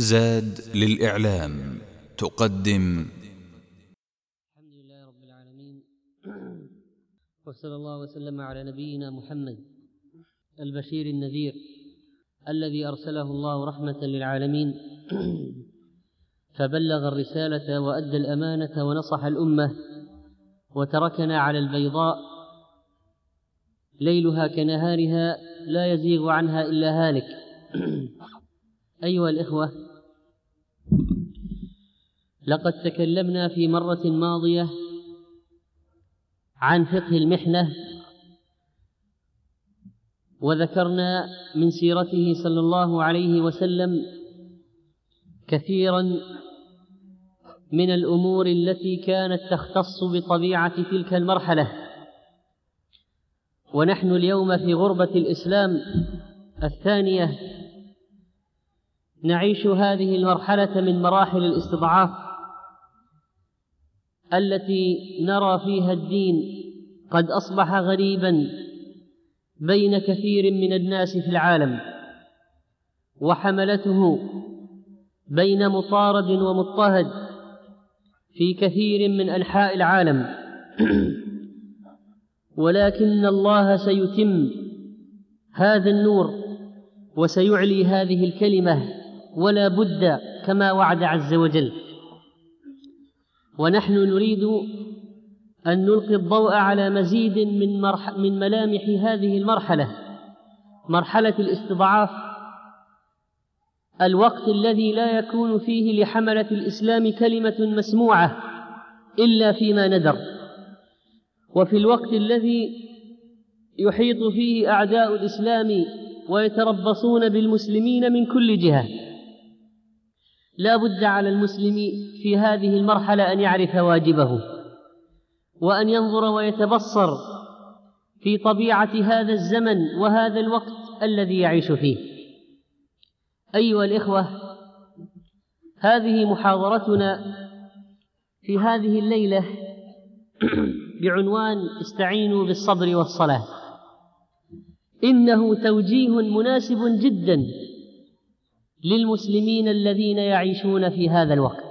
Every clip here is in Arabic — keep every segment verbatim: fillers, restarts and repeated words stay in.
زاد للإعلام تقدم. الحمد لله رب العالمين، وصلى الله وسلم على نبينا محمد البشير النذير الذي أرسله الله رحمة للعالمين، فبلغ الرسالة وأدى الأمانة ونصح الأمة، وتركنا على البيضاء ليلها كنهارها لا يزيغ عنها إلا هالك. أيها الإخوة، لقد تكلمنا في مرة ماضية عن فقه المحنة، وذكرنا من سيرته صلى الله عليه وسلم كثيرا من الأمور التي كانت تختص بطبيعة تلك المرحلة. ونحن اليوم في غربة الإسلام الثانية نعيش هذه المرحلة من مراحل الاستضعاف التي نرى فيها الدين قد أصبح غريبا بين كثير من الناس في العالم، وحملته بين مطارد ومضطهد في كثير من أنحاء العالم. ولكن الله سيتم هذا النور وسيعلي هذه الكلمة ولا بد كما وعد عز وجل. ونحن نريد أن نلقي الضوء على مزيد من, مرح من ملامح هذه المرحلة، مرحلة الاستضعاف، الوقت الذي لا يكون فيه لحملة الإسلام كلمة مسموعة إلا فيما ندر، وفي الوقت الذي يحيط فيه أعداء الإسلام ويتربصون بالمسلمين من كل جهة. لا بد على المسلم في هذه المرحلة أن يعرف واجبه، وأن ينظر ويتبصر في طبيعة هذا الزمن وهذا الوقت الذي يعيش فيه. أيها الإخوة، هذه محاضرتنا في هذه الليلة بعنوان استعينوا بالصبر والصلاة. إنه توجيه مناسب جدا للمسلمين الذين يعيشون في هذا الوقت.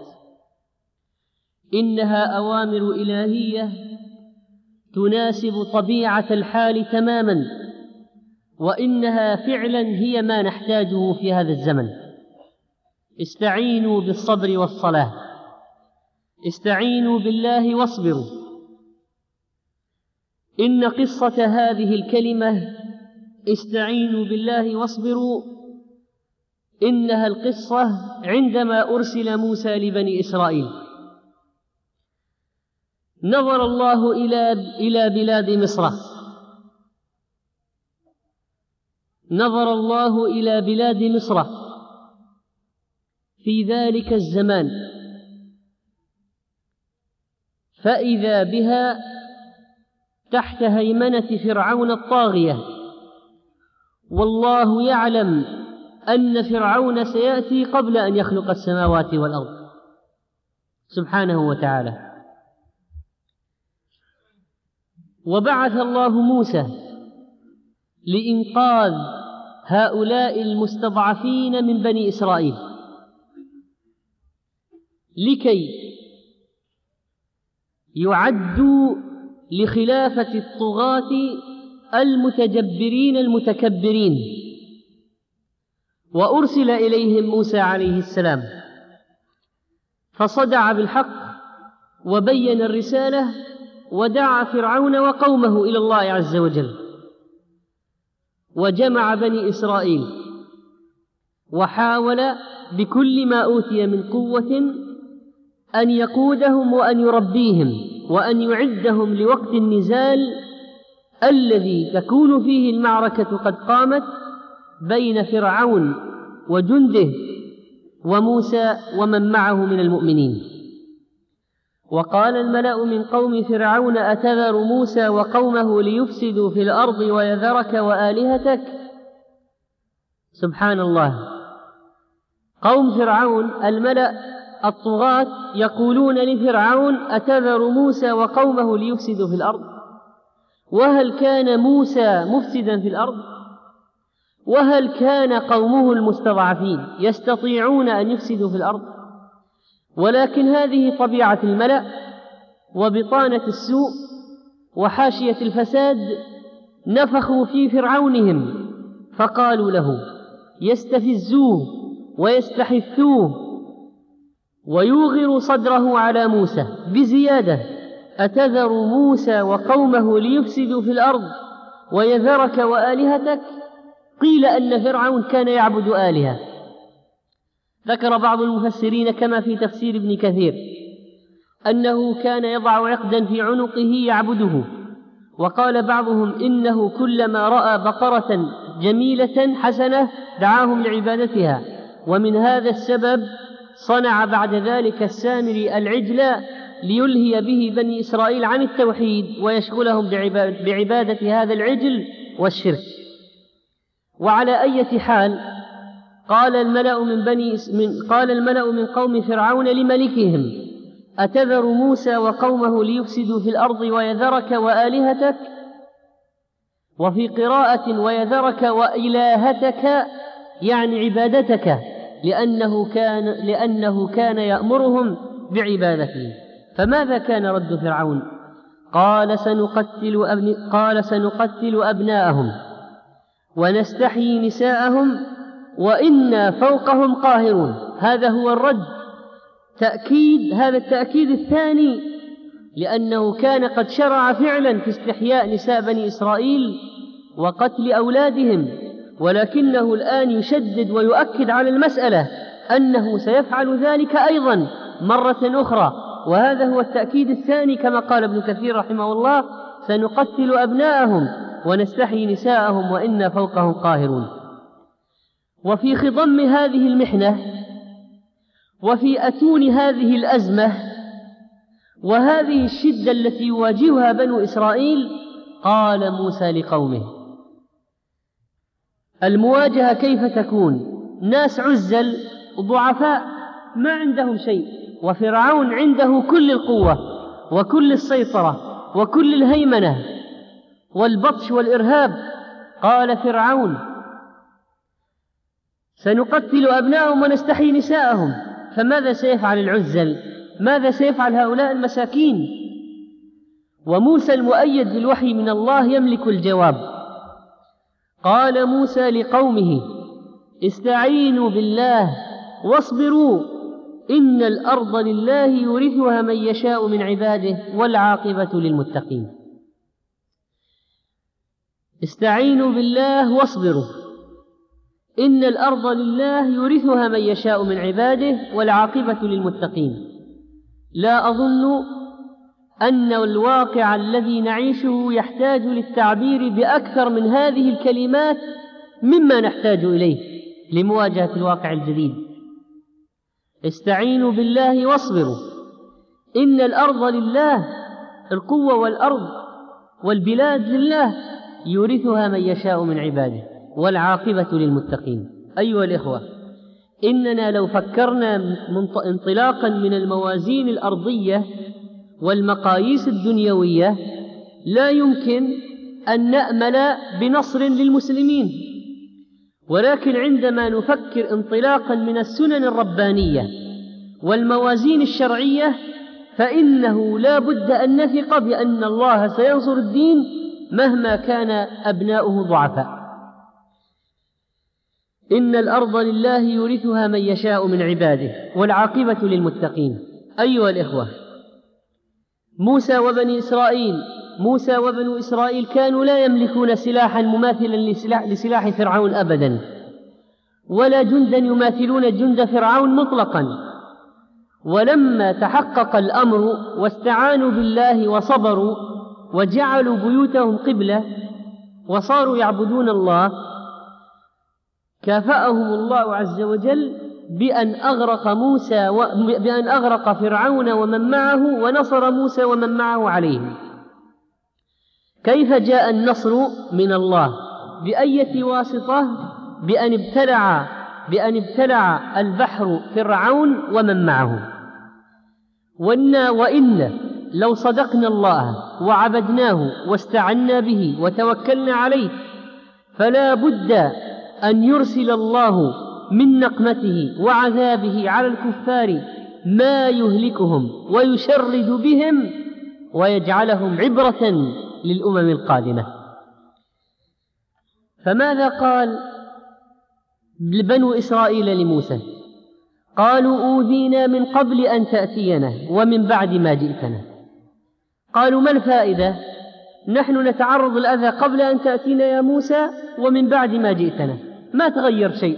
إنها أوامر إلهية تناسب طبيعة الحال تماما، وإنها فعلا هي ما نحتاجه في هذا الزمن. استعينوا بالصبر والصلاة، استعينوا بالله واصبروا. إن قصة هذه الكلمة استعينوا بالله واصبروا إنها القصة عندما أرسل موسى لبني إسرائيل. نظر الله إلى إلى بلاد مصر، نظر الله إلى بلاد مصر في ذلك الزمان، فإذا بها تحت هيمنة فرعون الطاغية، والله يعلم أن فرعون سيأتي قبل أن يخلق السماوات والأرض سبحانه وتعالى. وبعث الله موسى لإنقاذ هؤلاء المستضعفين من بني إسرائيل، لكي يعدوا لخلافة الطغاة المتجبرين المتكبرين. وأرسل إليهم موسى عليه السلام فصدع بالحق وبين الرسالة، ودعا فرعون وقومه إلى الله عز وجل، وجمع بني إسرائيل، وحاول بكل ما أوتي من قوة أن يقودهم وأن يربيهم وأن يعدهم لوقت النزال الذي تكون فيه المعركة قد قامت بين فرعون وجنده وموسى ومن معه من المؤمنين. وقال الملأ من قوم فرعون أتذر موسى وقومه ليفسدوا في الأرض ويذرك وآلهتك. سبحان الله، قوم فرعون الملأ الطغاة يقولون لفرعون أتذر موسى وقومه ليفسدوا في الأرض، وهل كان موسى مفسدا في الأرض؟ وهل كان قومه المستضعفين يستطيعون أن يفسدوا في الأرض؟ ولكن هذه طبيعة الملأ وبطانة السوء وحاشية الفساد نفخوا في فرعونهم، فقالوا له يستفزوه ويستحثوه ويوغر صدره على موسى بزيادة: أتذر موسى وقومه ليفسدوا في الأرض ويذرك وآلهتك؟ قيل أن فرعون كان يعبد آلهة. ذكر بعض المفسرين كما في تفسير ابن كثير أنه كان يضع عقدا في عنقه يعبده، وقال بعضهم إنه كلما رأى بقرة جميلة حسنة دعاهم لعبادتها، ومن هذا السبب صنع بعد ذلك السامري العجل ليلهي به بني إسرائيل عن التوحيد ويشغلهم بعبادة هذا العجل والشرك. وعلى أي حال قال الملأ من بني من قال الملأ من قوم فرعون لملكهم: أتذر موسى وقومه ليفسدوا في الأرض ويذرك وآلهتك؟ وفي قراءة ويذرك وإلهتك يعني عبادتك، لأنه كان لأنه كان يأمرهم بعبادته. فماذا كان رد فرعون؟ قال سنقتل أبن قال سنقتل أبناءهم ونستحيي نساءهم وإنا فوقهم قاهرون. هذا هو الرد، تأكيد هذا التأكيد الثاني، لأنه كان قد شرع فعلا في استحياء نساء بني إسرائيل وقتل أولادهم، ولكنه الآن يشدد ويؤكد على المسألة أنه سيفعل ذلك أيضا مرة أخرى. وهذا هو التأكيد الثاني كما قال ابن كثير رحمه الله: سنقتل أبناءهم ونستحيي نساءهم وإنا فوقهم قاهرون. وفي خضم هذه المحنة وفي أتون هذه الأزمة وهذه الشدة التي يواجهها بنو إسرائيل قال موسى لقومه: المواجهة كيف تكون؟ ناس عزل ضعفاء ما عندهم شيء، وفرعون عنده كل القوة وكل السيطرة وكل الهيمنة والبطش والإرهاب. قال فرعون: سنقتل أبناءهم ونستحيي نساءهم. فماذا سيفعل العزل؟ ماذا سيفعل هؤلاء المساكين؟ وموسى المؤيد بالوحي من الله يملك الجواب. قال موسى لقومه: استعينوا بالله واصبروا إن الأرض لله يورثها من يشاء من عباده والعاقبة للمتقين. استعينوا بالله واصبروا إن الأرض لله يورثها من يشاء من عباده والعاقبة للمتقين. لا أظن أن الواقع الذي نعيشه يحتاج للتعبير بأكثر من هذه الكلمات مما نحتاج إليه لمواجهة الواقع الجديد. استعينوا بالله واصبروا إن الأرض لله، القوة والأرض والبلاد لله، يورثها من يشاء من عباده والعاقبة للمتقين. أيها الإخوة، إننا لو فكرنا انطلاقا من الموازين الأرضية والمقاييس الدنيوية لا يمكن أن نأمل بنصر للمسلمين، ولكن عندما نفكر انطلاقا من السنن الربانية والموازين الشرعية فإنه لا بد أن نثق بأن الله سينصر الدين مهما كان أبناؤه ضعفاء. إن الأرض لله يورثها من يشاء من عباده والعاقبة للمتقين. أيها الإخوة، موسى وبني إسرائيل موسى وبنو إسرائيل كانوا لا يملكون سلاحا مماثلا لسلاح, لسلاح فرعون أبدا، ولا جندا يماثلون جند فرعون مطلقا. ولما تحقق الأمر واستعانوا بالله وصبروا وجعلوا بيوتهم قبلة وصاروا يعبدون الله، كافأهم الله عز وجل بأن أغرق موسى و... بأن أغرق فرعون ومن معه ونصر موسى ومن معه عليهم. كيف جاء النصر من الله؟ بأية واسطة؟ بأن ابتلع بأن ابتلع البحر فرعون ومن معه. وإنا وإن لو صدقنا الله وعبدناه واستعنا به وتوكلنا عليه فلا بد أن يرسل الله من نقمته وعذابه على الكفار ما يهلكهم ويشرد بهم ويجعلهم عبرة للأمم القادمة. فماذا قال بنو إسرائيل لموسى؟ قالوا أوذينا من قبل أن تأتينا ومن بعد ما جئتنا. قالوا ما الفائدة؟ نحن نتعرض الأذى قبل أن تأتينا يا موسى ومن بعد ما جئتنا، ما تغير شيء.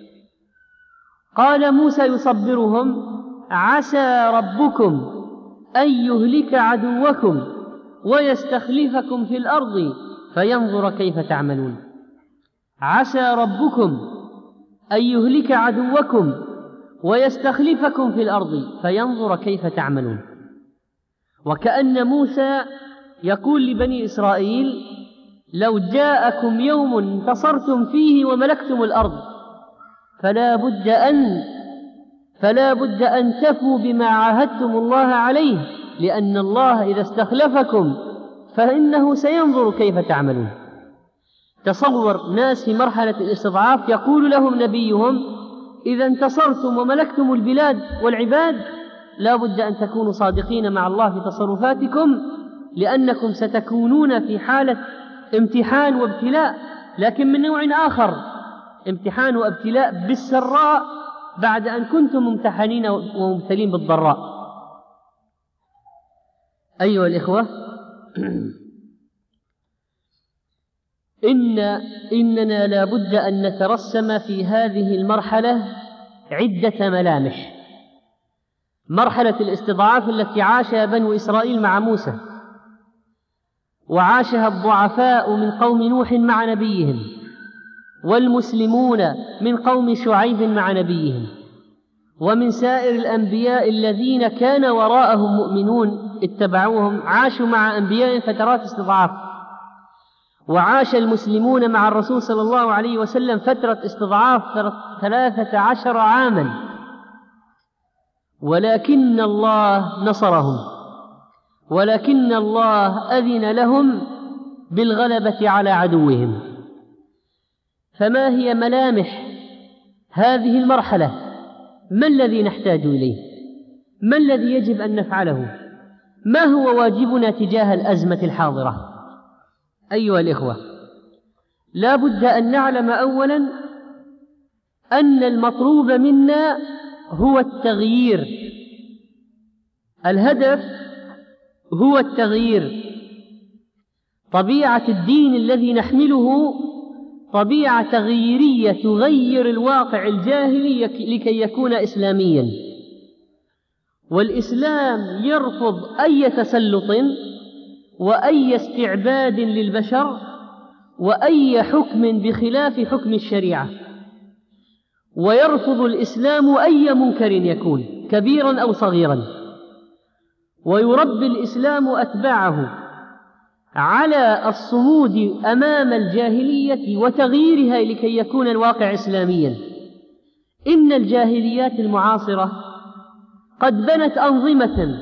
قال موسى يصبرهم: عسى ربكم أن يهلك عدوكم ويستخلفكم في الأرض فينظر كيف تعملون. عسى ربكم أن يهلك عدوكم ويستخلفكم في الأرض فينظر كيف تعملون. وكأن موسى يقول لبني إسرائيل: لو جاءكم يوم انتصرتم فيه وملكتم الأرض فلا بد أن فلا بد أن تفوا بما عاهدتم الله عليه، لأن الله إذا استخلفكم فإنه سينظر كيف تعملون. تصور ناس في مرحلة الاستضعاف يقول لهم نبيهم: إذا انتصرتم وملكتم البلاد والعباد لا بد أن تكونوا صادقين مع الله في تصرفاتكم، لأنكم ستكونون في حالة امتحان وابتلاء، لكن من نوع آخر، امتحان وابتلاء بالسراء بعد أن كنتم ممتحنين ومبتلين بالضراء. أيها الإخوة، إن إننا لا بد أن نترسم في هذه المرحلة عدة ملامح. مرحلة الاستضعاف التي عاشها بنو إسرائيل مع موسى، وعاشها الضعفاء من قوم نوح مع نبيهم، والمسلمون من قوم شعيب مع نبيهم، ومن سائر الأنبياء الذين كان وراءهم مؤمنون اتبعوهم، عاشوا مع أنبيائهم فترات استضعاف. وعاش المسلمون مع الرسول صلى الله عليه وسلم فترة استضعاف ثلاثة عشر عاما، ولكن الله نصرهم، ولكن الله أذن لهم بالغلبة على عدوهم. فما هي ملامح هذه المرحلة؟ ما الذي نحتاج إليه؟ ما الذي يجب أن نفعله؟ ما هو واجبنا تجاه الأزمة الحاضرة؟ أيها الإخوة، لا بد أن نعلم أولا أن المطلوب منا هو التغيير. الهدف هو التغيير. طبيعة الدين الذي نحمله طبيعة تغييرية تغير الواقع الجاهلي لكي يكون إسلاميا. والإسلام يرفض أي تسلط وأي استعباد للبشر وأي حكم بخلاف حكم الشريعة، ويرفض الإسلام أي منكر يكون كبيرا أو صغيرا، ويربي الإسلام أتباعه على الصمود أمام الجاهلية وتغييرها لكي يكون الواقع إسلاميا. إن الجاهليات المعاصرة قد بنت أنظمة،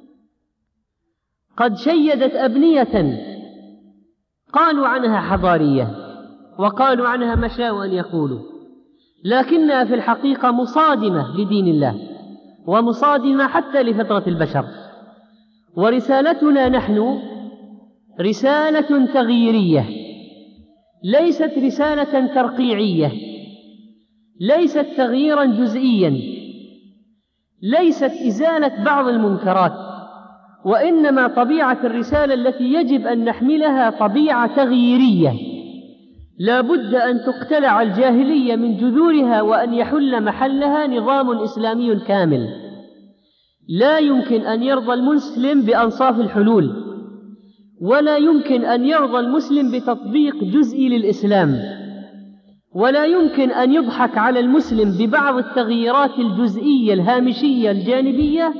قد شيدت أبنية قالوا عنها حضارية وقالوا عنها ما شاءوا أن يقولوا، لكنها في الحقيقة مصادمة لدين الله ومصادمة حتى لفطرة البشر. ورسالتنا نحن رسالة تغييرية، ليست رسالة ترقيعية، ليست تغييرا جزئيا، ليست إزالة بعض المنكرات، وإنما طبيعة الرسالة التي يجب أن نحملها طبيعة تغييرية. لا بد أن تقتلع الجاهلية من جذورها وأن يحل محلها نظام إسلامي كامل. لا يمكن أن يرضى المسلم بأنصاف الحلول، ولا يمكن أن يرضى المسلم بتطبيق جزئي للإسلام، ولا يمكن أن يضحك على المسلم ببعض التغييرات الجزئية الهامشية الجانبية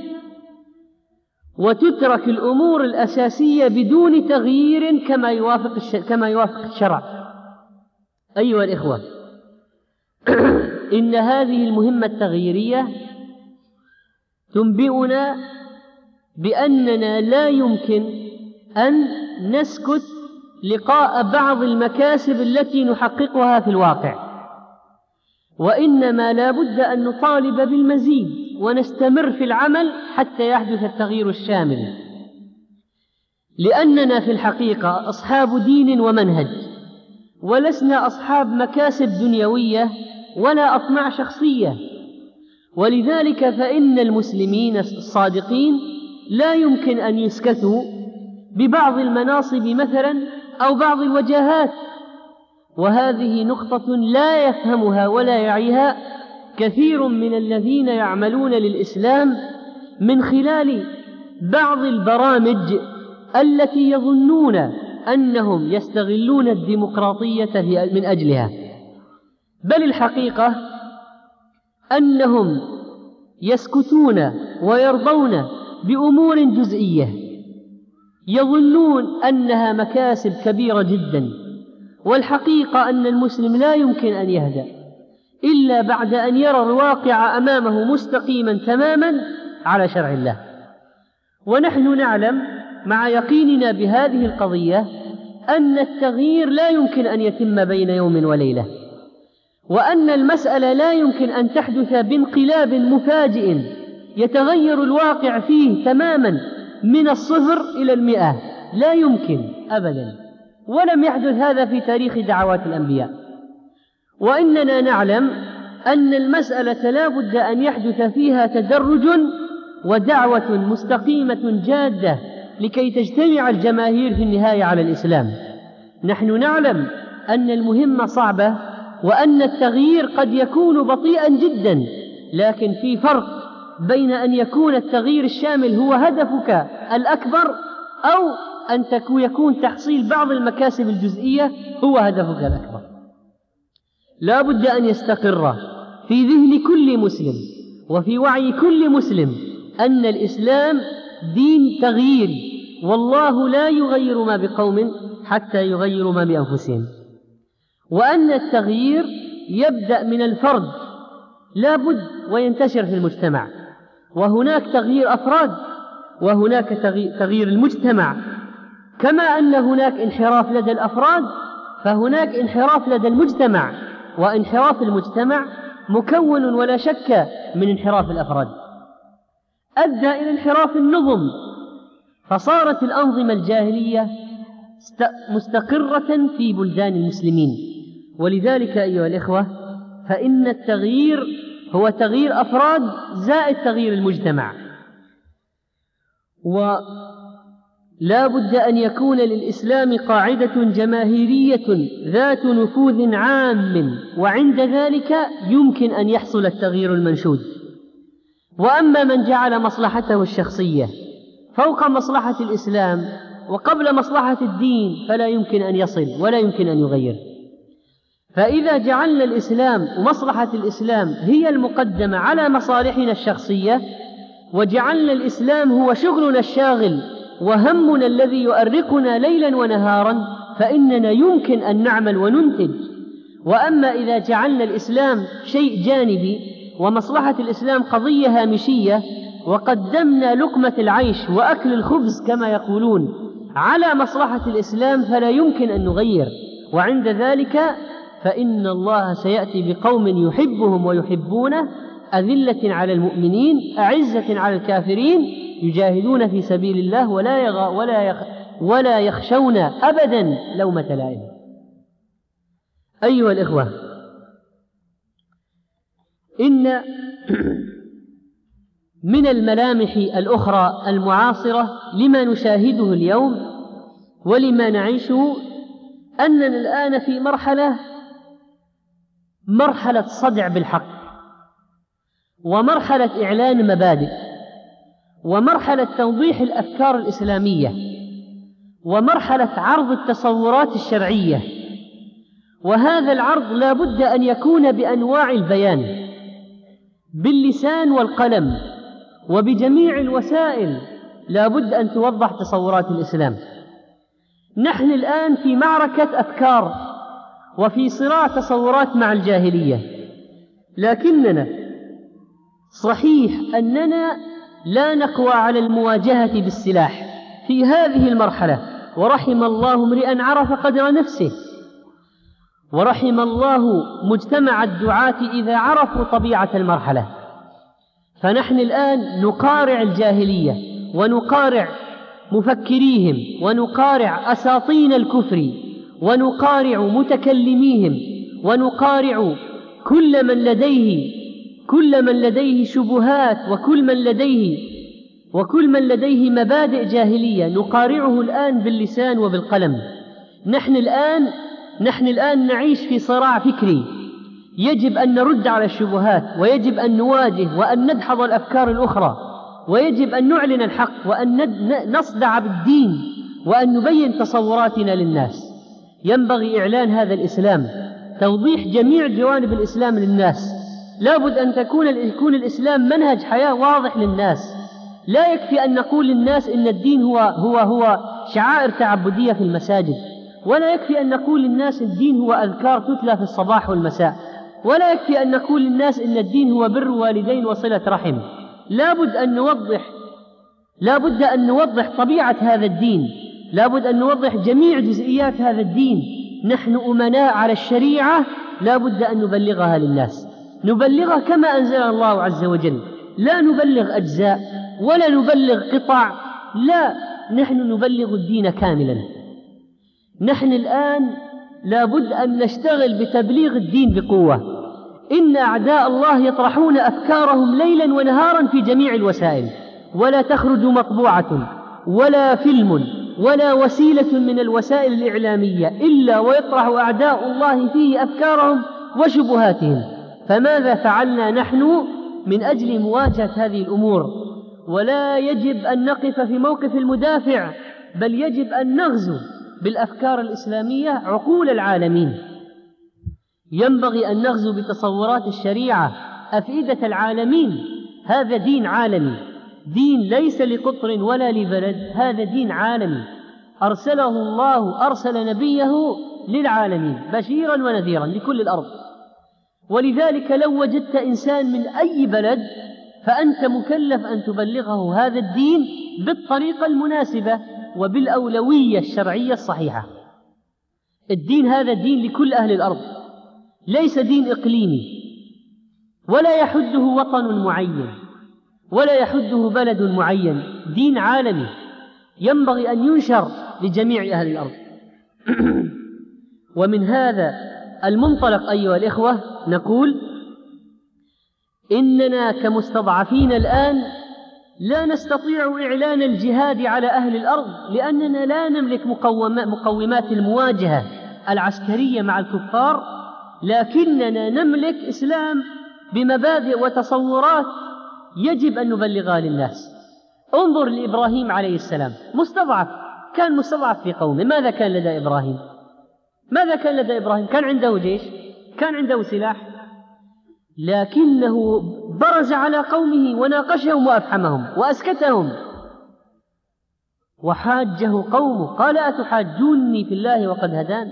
وتترك الأمور الأساسية بدون تغيير كما يوافق الش... كما يوافق الشرع. أيها الإخوة، إن هذه المهمة التغييرية تنبئنا بأننا لا يمكن أن نسكت لقاء بعض المكاسب التي نحققها في الواقع. وإنما لا بد أن نطالب بالمزيد ونستمر في العمل حتى يحدث التغيير الشامل، لأننا في الحقيقة أصحاب دين ومنهج، ولسنا أصحاب مكاسب دنيوية ولا أطماع شخصية. ولذلك فإن المسلمين الصادقين لا يمكن أن يسكتوا ببعض المناصب مثلا أو بعض الوجاهات، وهذه نقطة لا يفهمها ولا يعيها كثير من الذين يعملون للإسلام من خلال بعض البرامج التي يظنون أنهم يستغلون الديمقراطية من أجلها، بل الحقيقة أنهم يسكتون ويرضون بأمور جزئية يظنون أنها مكاسب كبيرة جدا، والحقيقة أن المسلم لا يمكن أن يهدأ إلا بعد أن يرى الواقع أمامه مستقيما تماما على شرع الله. ونحن نعلم مع يقيننا بهذه القضية أن التغيير لا يمكن أن يتم بين يوم وليلة، وأن المسألة لا يمكن أن تحدث بانقلاب مفاجئ يتغير الواقع فيه تماما من الصفر إلى المئة، لا يمكن أبدا، ولم يحدث هذا في تاريخ دعوات الأنبياء. وإننا نعلم أن المسألة لا بد أن يحدث فيها تدرج ودعوة مستقيمة جادة لكي تجتمع الجماهير في النهاية على الإسلام. نحن نعلم أن المهمة صعبة وأن التغيير قد يكون بطيئا جدا، لكن في فرق بين أن يكون التغيير الشامل هو هدفك الأكبر أو أن يكون تحصيل بعض المكاسب الجزئية هو هدفك الأكبر. لا بد أن يستقر في ذهن كل مسلم وفي وعي كل مسلم أن الإسلام دين تغيير، والله لا يغير ما بقوم حتى يغيروا ما بأنفسهم، وأن التغيير يبدأ من الفرد لا بد وينتشر في المجتمع، وهناك تغيير أفراد وهناك تغيير المجتمع. كما أن هناك انحراف لدى الأفراد فهناك انحراف لدى المجتمع، وانحراف المجتمع مكون ولا شك من انحراف الأفراد، أدى إلى انحراف النظم، فصارت الأنظمة الجاهلية مستقرة في بلدان المسلمين. ولذلك أيها الإخوة فإن التغيير هو تغيير أفراد زائد تغيير المجتمع، ولا بد أن يكون للإسلام قاعدة جماهيرية ذات نفوذ عام، وعند ذلك يمكن أن يحصل التغيير المنشود. وأما من جعل مصلحته الشخصية فوق مصلحة الإسلام وقبل مصلحة الدين فلا يمكن أن يصل ولا يمكن أن يغير. فإذا جعلنا الإسلام ومصلحة الإسلام هي المقدمة على مصالحنا الشخصية، وجعلنا الإسلام هو شغلنا الشاغل وهمنا الذي يؤرقنا ليلا ونهارا، فإننا يمكن أن نعمل وننتج. وأما إذا جعلنا الإسلام شيء جانبي ومصلحة الإسلام قضية هامشية، وقدمنا لقمة العيش وأكل الخبز كما يقولون على مصلحة الإسلام، فلا يمكن أن نغير. وعند ذلك فإن الله سيأتي بقوم يحبهم ويحبونه أذلة على المؤمنين أعزة على الكافرين يجاهدون في سبيل الله ولا يغ ولا يخ ولا يخشون أبدا لومة لائم. أيها الإخوة، إن من الملامح الأخرى المعاصرة لما نشاهده اليوم ولما نعيشه أننا الآن في مرحلة مرحلة صدع بالحق، ومرحلة إعلان مبادئ، ومرحلة توضيح الأفكار الإسلامية، ومرحلة عرض التصورات الشرعية. وهذا العرض لا بد أن يكون بأنواع البيان، باللسان والقلم وبجميع الوسائل، لا بد أن توضح تصورات الإسلام. نحن الآن في معركة أفكار وفي صراع تصورات مع الجاهلية، لكننا صحيح أننا لا نقوى على المواجهة بالسلاح في هذه المرحلة، ورحم الله امرئا عرف قدر نفسه. ورحم الله مجتمع الدعاة إذا عرفوا طبيعة المرحلة. فنحن الآن نقارع الجاهلية ونقارع مفكريهم ونقارع أساطين الكفر ونقارع متكلميهم ونقارع كل من لديه كل من لديه شبهات وكل من لديه وكل من لديه مبادئ جاهلية، نقارعه الآن باللسان وبالقلم. نحن الآن نحن الآن نعيش في صراع فكري، يجب أن نرد على الشبهات، ويجب أن نواجه وأن ندحض الأفكار الأخرى، ويجب أن نعلن الحق وأن نصدع بالدين وأن نبين تصوراتنا للناس. ينبغي إعلان هذا الإسلام، توضيح جميع جوانب الإسلام للناس. لابد أن تكون يكون الإسلام منهج حياة واضح للناس. لا يكفي أن نقول للناس إن الدين هو هو هو شعائر تعبدية في المساجد، ولا يكفي أن نقول للناس الدين هو أذكار تتلى في الصباح والمساء، ولا يكفي أن نقول للناس إن الدين هو بر والدين وصلة رحم. لابد أن نوضح لابد أن نوضح طبيعة هذا الدين، لابد أن نوضح جميع جزئيات هذا الدين. نحن أمناء على الشريعة، لابد أن نبلغها للناس، نبلغها كما أنزل الله عز وجل، لا نبلغ أجزاء ولا نبلغ قطع، لا، نحن نبلغ الدين كاملا. نحن الآن لابد أن نشتغل بتبليغ الدين بقوة. إن أعداء الله يطرحون أفكارهم ليلا ونهارا في جميع الوسائل، ولا تخرج مطبوعة ولا فيلم ولا وسيلة من الوسائل الإعلامية إلا ويطرح أعداء الله فيه أفكارهم وشبهاتهم. فماذا فعلنا نحن من أجل مواجهة هذه الأمور؟ ولا يجب أن نقف في موقف المدافع، بل يجب أن نغزو بالأفكار الإسلامية عقول العالمين. ينبغي أن نغزو بتصورات الشريعة أفئدة العالمين. هذا دين عالمي، دين ليس لقطر ولا لبلد، هذا دين عالمي أرسله الله، أرسل نبيه للعالمين بشيرا ونذيرا لكل الأرض. ولذلك لو وجدت إنسان من أي بلد فأنت مكلف أن تبلغه هذا الدين بالطريقة المناسبة وبالأولوية الشرعية الصحيحة. الدين هذا دين لكل أهل الأرض، ليس دين إقليمي، ولا يحده وطن معين ولا يحده بلد معين، دين عالمي ينبغي أن ينشر لجميع أهل الأرض. ومن هذا المنطلق أيها الإخوة نقول إننا كمستضعفين الآن لا نستطيع إعلان الجهاد على أهل الأرض، لأننا لا نملك مقومات المواجهة العسكرية مع الكفار، لكننا نملك إسلام بمبادئ وتصورات يجب أن نبلغها للناس. انظر لإبراهيم عليه السلام، مستضعف، كان مستضعف في قومه. ماذا كان لدى إبراهيم؟ ماذا كان لدى إبراهيم؟ كان عنده جيش، كان عنده سلاح، لكنه برز على قومه وناقشهم وأفحمهم وأسكتهم. وحاجه قومه، قال أتحاجوني في الله وقد هدان؟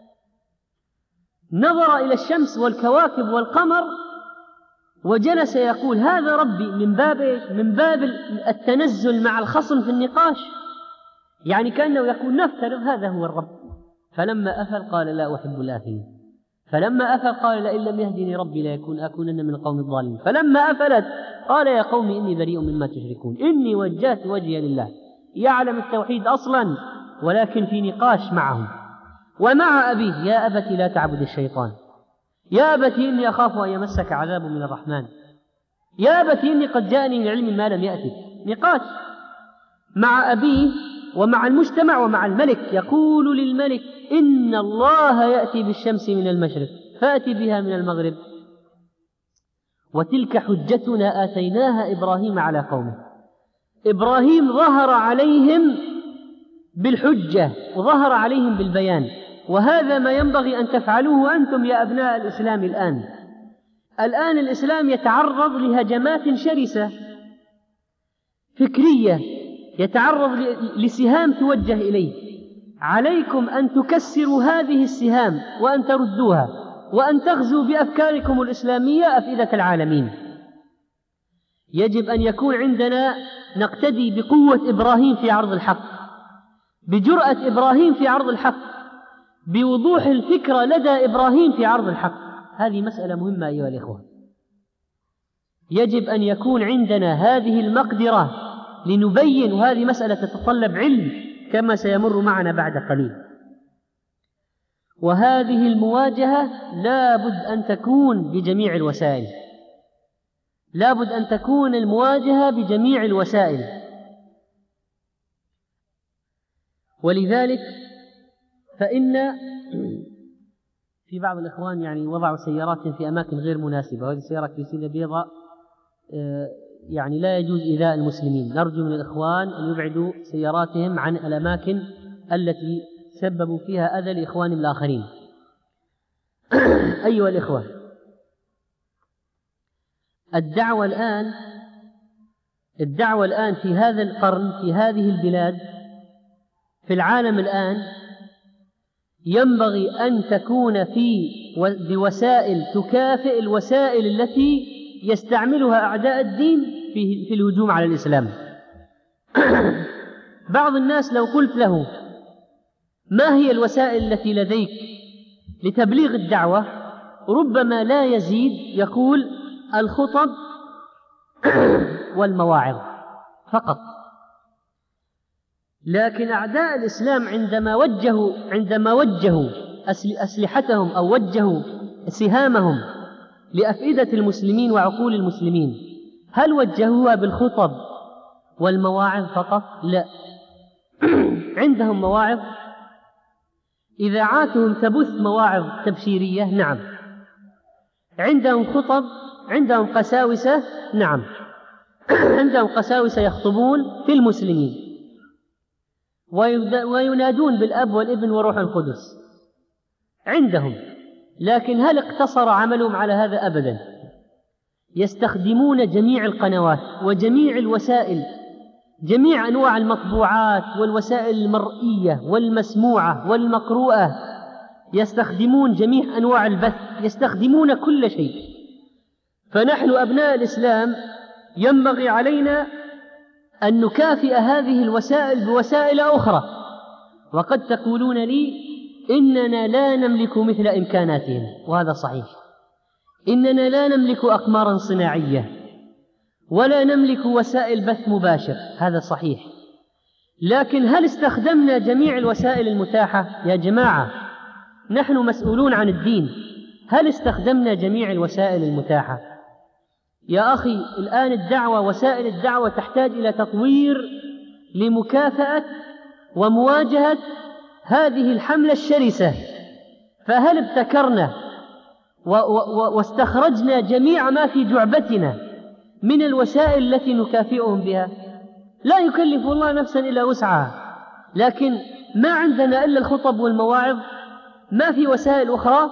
نظر إلى الشمس والكواكب والقمر وجلس يقول هذا ربي، من باب من باب التنزل مع الخصم في النقاش، يعني كأنه يقول نفترض هذا هو الرب. فلما أفل قال لا أحب الآفلين، فلما أفل قال لئن لم يهدني ربي ليكون أكونن من القوم الضالين، فلما أفلت قال يا قوم إني بريء مما تشركون إني وجهت وجهي لله. يعلم التوحيد أصلا ولكن في نقاش معهم. ومع أبيه يا أبت لا تعبد الشيطان، يا أبت إني أخاف أن يمسك عذاب من الرحمن، يا أبت إني قد جاءني من علم ما لم يأتك. نقاش مع أبيه ومع المجتمع ومع الملك. يقول للملك إن الله يأتي بالشمس من المشرق فأتي بها من المغرب، وتلك حجتنا آتيناها إبراهيم على قومه. إبراهيم ظهر عليهم بالحجة وظهر عليهم بالبيان، وهذا ما ينبغي أن تفعلوه أنتم يا أبناء الإسلام. الآن الآن الإسلام يتعرض لهجمات شرسة فكرية، يتعرض لسهام توجه إليه. عليكم أن تكسروا هذه السهام وأن تردوها وأن تغزوا بأفكاركم الإسلامية أفئدة العالمين. يجب أن يكون عندنا نقتدي بقوة إبراهيم في عرض الحق، بجرأة إبراهيم في عرض الحق، بوضوح الفكرة لدى إبراهيم في عرض الحق. هذه مسألة مهمة أيها الإخوة، يجب أن يكون عندنا هذه المقدرة لنبين، وهذه مسألة تتطلب علم كما سيمر معنا بعد قليل. وهذه المواجهة لا بد أن تكون بجميع الوسائل، لا بد أن تكون المواجهة بجميع الوسائل. ولذلك فإن في بعض الإخوان يعني وضعوا سيارات في أماكن غير مناسبة، وهذه السيارة كريسية بيضاء يعني لا يجوز إيذاء المسلمين. نرجو من الإخوان أن يبعدوا سياراتهم عن الأماكن التي سببوا فيها أذى لإخوانهم الآخرين. أيها الإخوة، الدعوة الآن الدعوة الآن في هذا القرن، في هذه البلاد، في العالم الآن، ينبغي أن تكون في بوسائل تكافئ الوسائل التي يستعملها أعداء الدين في, في الهجوم على الإسلام. بعض الناس لو قلت له ما هي الوسائل التي لديك لتبليغ الدعوة، ربما لا يزيد، يقول الخطب والمواعظ فقط. لكن أعداء الإسلام عندما وجهوا عندما وجهوا أسلحتهم أو وجهوا سهامهم لأفئدة المسلمين وعقول المسلمين، هل وجهوها بالخطب والمواعظ فقط؟ لا. عندهم مواعظ، إذاعاتهم تبث مواعظ تبشيرية، نعم. عندهم خطب، عندهم قساوسة، نعم. عندهم قساوسة يخطبون في المسلمين وينادون بالأب والابن وروح القدس عندهم. لكن هل اقتصر عملهم على هذا؟ أبدا. يستخدمون جميع القنوات وجميع الوسائل، جميع أنواع المطبوعات والوسائل المرئية والمسموعة والمقروءة، يستخدمون جميع أنواع البث، يستخدمون كل شيء. فنحن أبناء الإسلام ينبغي علينا أن نكافئ هذه الوسائل بوسائل أخرى. وقد تقولون لي إننا لا نملك مثل إمكاناتهم، وهذا صحيح. إننا لا نملك أقمارا صناعية ولا نملك وسائل بث مباشر، هذا صحيح. لكن هل استخدمنا جميع الوسائل المتاحة؟ يا جماعة، نحن مسؤولون عن الدين، هل استخدمنا جميع الوسائل المتاحة؟ يا أخي، الآن الدعوة، وسائل الدعوة تحتاج إلى تطوير لمكافأة ومواجهة هذه الحملة الشرسة. فهل ابتكرنا واستخرجنا جميع ما في جعبتنا من الوسائل التي نكافئهم بها؟ لا يكلف الله نفسا إلا وسعها. لكن ما عندنا إلا الخطب والمواعظ، ما في وسائل أخرى.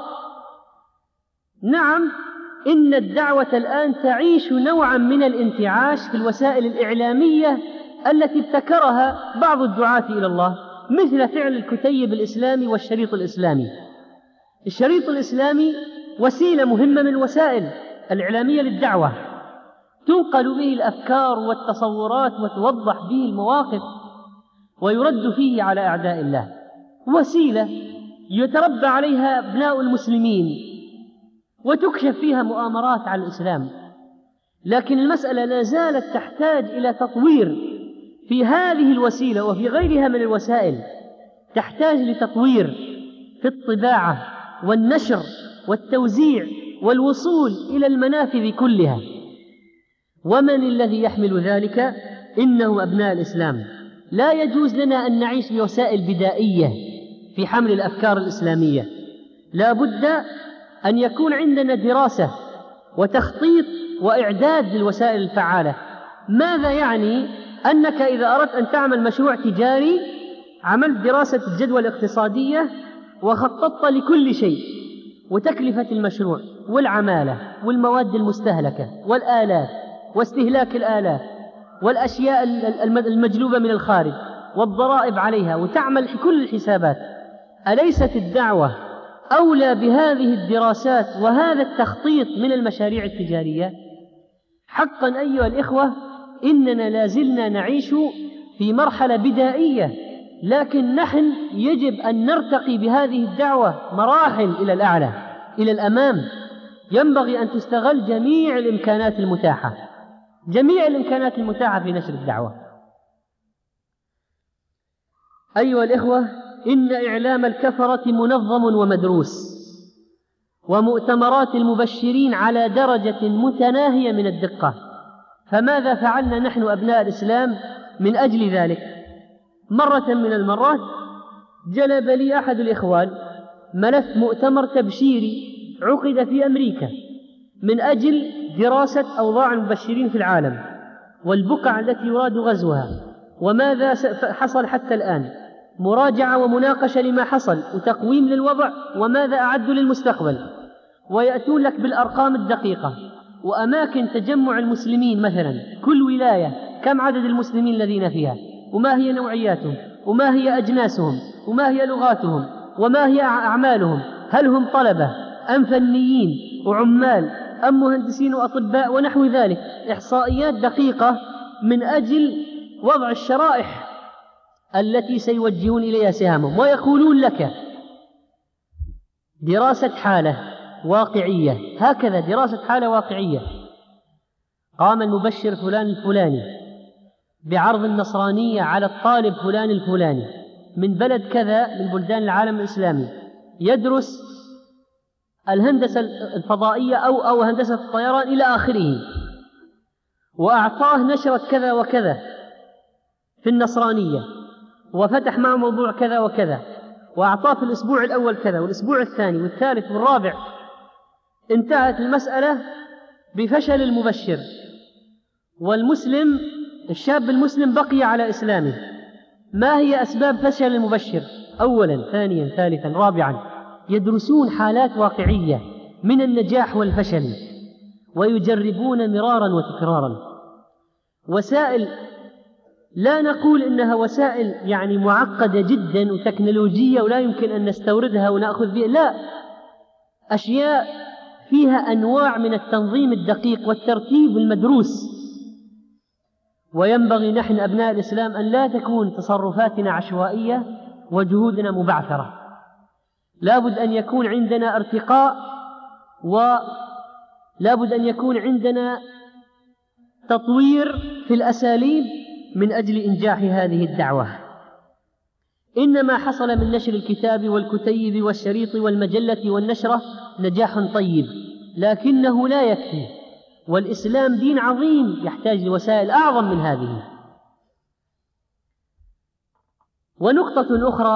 نعم، إن الدعوة الآن تعيش نوعا من الانتعاش في الوسائل الإعلامية التي ابتكرها بعض الدعاة إلى الله، مثل فعل الكتيب الإسلامي والشريط الإسلامي. الشريط الإسلامي وسيلة مهمة من الوسائل الإعلامية للدعوة، تنقل به الأفكار والتصورات وتوضح به المواقف ويرد فيه على أعداء الله. وسيلة يتربى عليها أبناء المسلمين وتكشف فيها مؤامرات على الإسلام. لكن المسألة لا زالت تحتاج إلى تطوير في هذه الوسيلة وفي غيرها من الوسائل. تحتاج لتطوير في الطباعة والنشر والتوزيع والوصول إلى المنافذ كلها. ومن الذي يحمل ذلك؟ إنه أبناء الإسلام. لا يجوز لنا أن نعيش بوسائل بدائية في حمل الأفكار الإسلامية. لا بد أن يكون عندنا دراسة وتخطيط وإعداد للوسائل الفعالة. ماذا يعني؟ أنك إذا أردت أن تعمل مشروع تجاري عملت دراسة الجدوى الاقتصادية وخططت لكل شيء، وتكلفة المشروع والعمالة والمواد المستهلكة والآلات واستهلاك الآلات والأشياء المجلوبة من الخارج والضرائب عليها، وتعمل كل الحسابات. أليست الدعوة أولى بهذه الدراسات وهذا التخطيط من المشاريع التجارية؟ حقا أيها الإخوة، إننا لازلنا نعيش في مرحلة بدائية لكن نحن يجب أن نرتقي بهذه الدعوة مراحل إلى الأعلى، إلى الأمام. ينبغي أن تستغل جميع الإمكانات المتاحة، جميع الإمكانات المتاحة في نشر الدعوة. أيها الإخوة، إن إعلام الكفرة منظم ومدروس، ومؤتمرات المبشرين على درجة متناهية من الدقة. فماذا فعلنا نحن أبناء الإسلام من أجل ذلك؟ مرة من المرات جلب لي أحد الإخوان ملف مؤتمر تبشيري عقد في أمريكا من أجل دراسة أوضاع المبشرين في العالم والبقع التي يراد غزوها وماذا حصل حتى الآن، مراجعة ومناقشة لما حصل وتقويم للوضع وماذا أعدوا للمستقبل، ويأتون لك بالأرقام الدقيقة وأماكن تجمع المسلمين، مثلا كل ولاية كم عدد المسلمين الذين فيها، وما هي نوعياتهم، وما هي أجناسهم، وما هي لغاتهم، وما هي أعمالهم، هل هم طلبة أم فنيين وعمال أم مهندسين وأطباء ونحو ذلك. إحصائيات دقيقة من أجل وضع الشرائح التي سيوجهون إليها سهامهم، ويقولون لك دراسة حالة واقعية، هكذا دراسة حالة واقعية. قام المبشر فلان الفلاني بعرض النصرانية على الطالب فلان الفلاني من بلد كذا من بلدان العالم الإسلامي يدرس الهندسة الفضائية أو أو هندسة الطيران إلى آخره، وأعطاه نشرة كذا وكذا في النصرانية، وفتح معه موضوع كذا وكذا، وأعطاه في الأسبوع الأول كذا والأسبوع الثاني والثالث والرابع. انتهت المسألة بفشل المبشر، والمسلم الشاب المسلم بقي على إسلامه. ما هي أسباب فشل المبشر؟ أولا، ثانيا، ثالثا، رابعا، يدرسون حالات واقعية من النجاح والفشل ويجربون مرارا وتكرارا. وسائل لا نقول إنها وسائل يعني معقدة جدا وتكنولوجية ولا يمكن أن نستوردها ونأخذ بها، لا، أشياء فيها أنواع من التنظيم الدقيق والترتيب المدروس. وينبغي نحن أبناء الإسلام أن لا تكون تصرفاتنا عشوائية وجهودنا مبعثرة. لا بد أن يكون عندنا ارتقاء، ولا بد أن يكون عندنا تطوير في الأساليب من أجل إنجاح هذه الدعوة. إنما حصل من نشر الكتاب والكتيب والشريط والمجلة والنشرة نجاح طيب، لكنه لا يكفي، والإسلام دين عظيم يحتاج لوسائل أعظم من هذه. ونقطة أخرى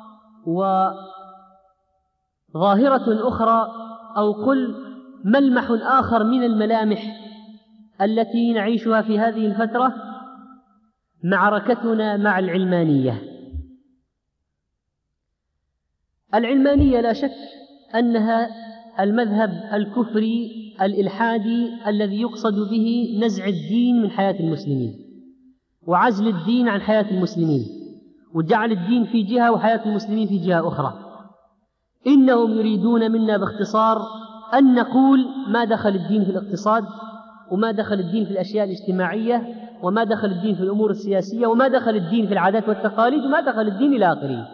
وظاهرة أخرى أو قل ملمح آخر من الملامح التي نعيشها في هذه الفترة، معركتنا مع العلمانية. العلمانية لا شك أنها المذهب الكفري الإلحادي الذي يقصد به نزع الدين من حياة المسلمين وعزل الدين عن حياة المسلمين وجعل الدين في جهة وحياة المسلمين في جهة أخرى. إنهم يريدون منا باختصار أن نقول ما دخل الدين في الاقتصاد، وما دخل الدين في الأشياء الاجتماعية، وما دخل الدين في الأمور السياسية، وما دخل الدين في العادات والتقاليد، وما دخل الدين إلى آخره.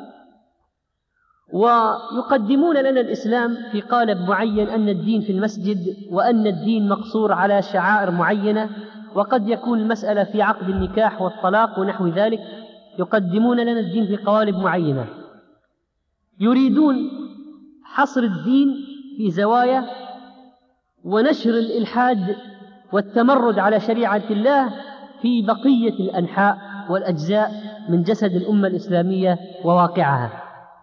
ويقدمون لنا الإسلام في قالب معين، أن الدين في المسجد، وأن الدين مقصور على شعائر معينة، وقد يكون المسألة في عقد النكاح والطلاق ونحو ذلك. يقدمون لنا الدين في قوالب معينة، يريدون حصر الدين في زوايا ونشر الإلحاد والتمرد على شريعة الله في بقية الأنحاء والأجزاء من جسد الأمة الإسلامية وواقعها.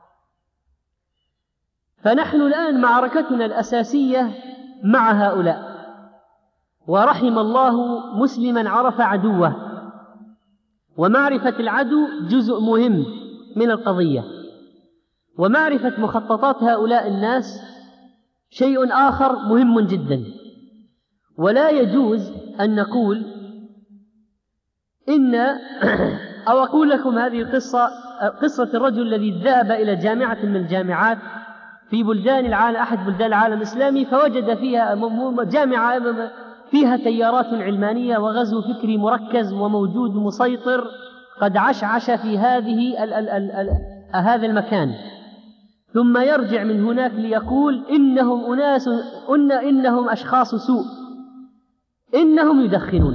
فنحن الآن معركتنا الأساسية مع هؤلاء، ورحم الله مسلما عرف عدوه، ومعرفة العدو جزء مهم من القضية، ومعرفة مخططات هؤلاء الناس شيء آخر مهم جدا. ولا يجوز أن نقول إن أو أقول لكم هذه القصة، قصة الرجل الذي ذهب إلى جامعة من الجامعات في بلدان العالم، أحد بلدان العالم الإسلامي، فوجد فيها جامعة فيها تيارات علمانية وغزو فكري مركز وموجود مسيطر قد عشعش في هذه ال ال ال ال هذا المكان، ثم يرجع من هناك ليقول إنهم أناس إن إنهم أشخاص سوء، إنهم يدخنون.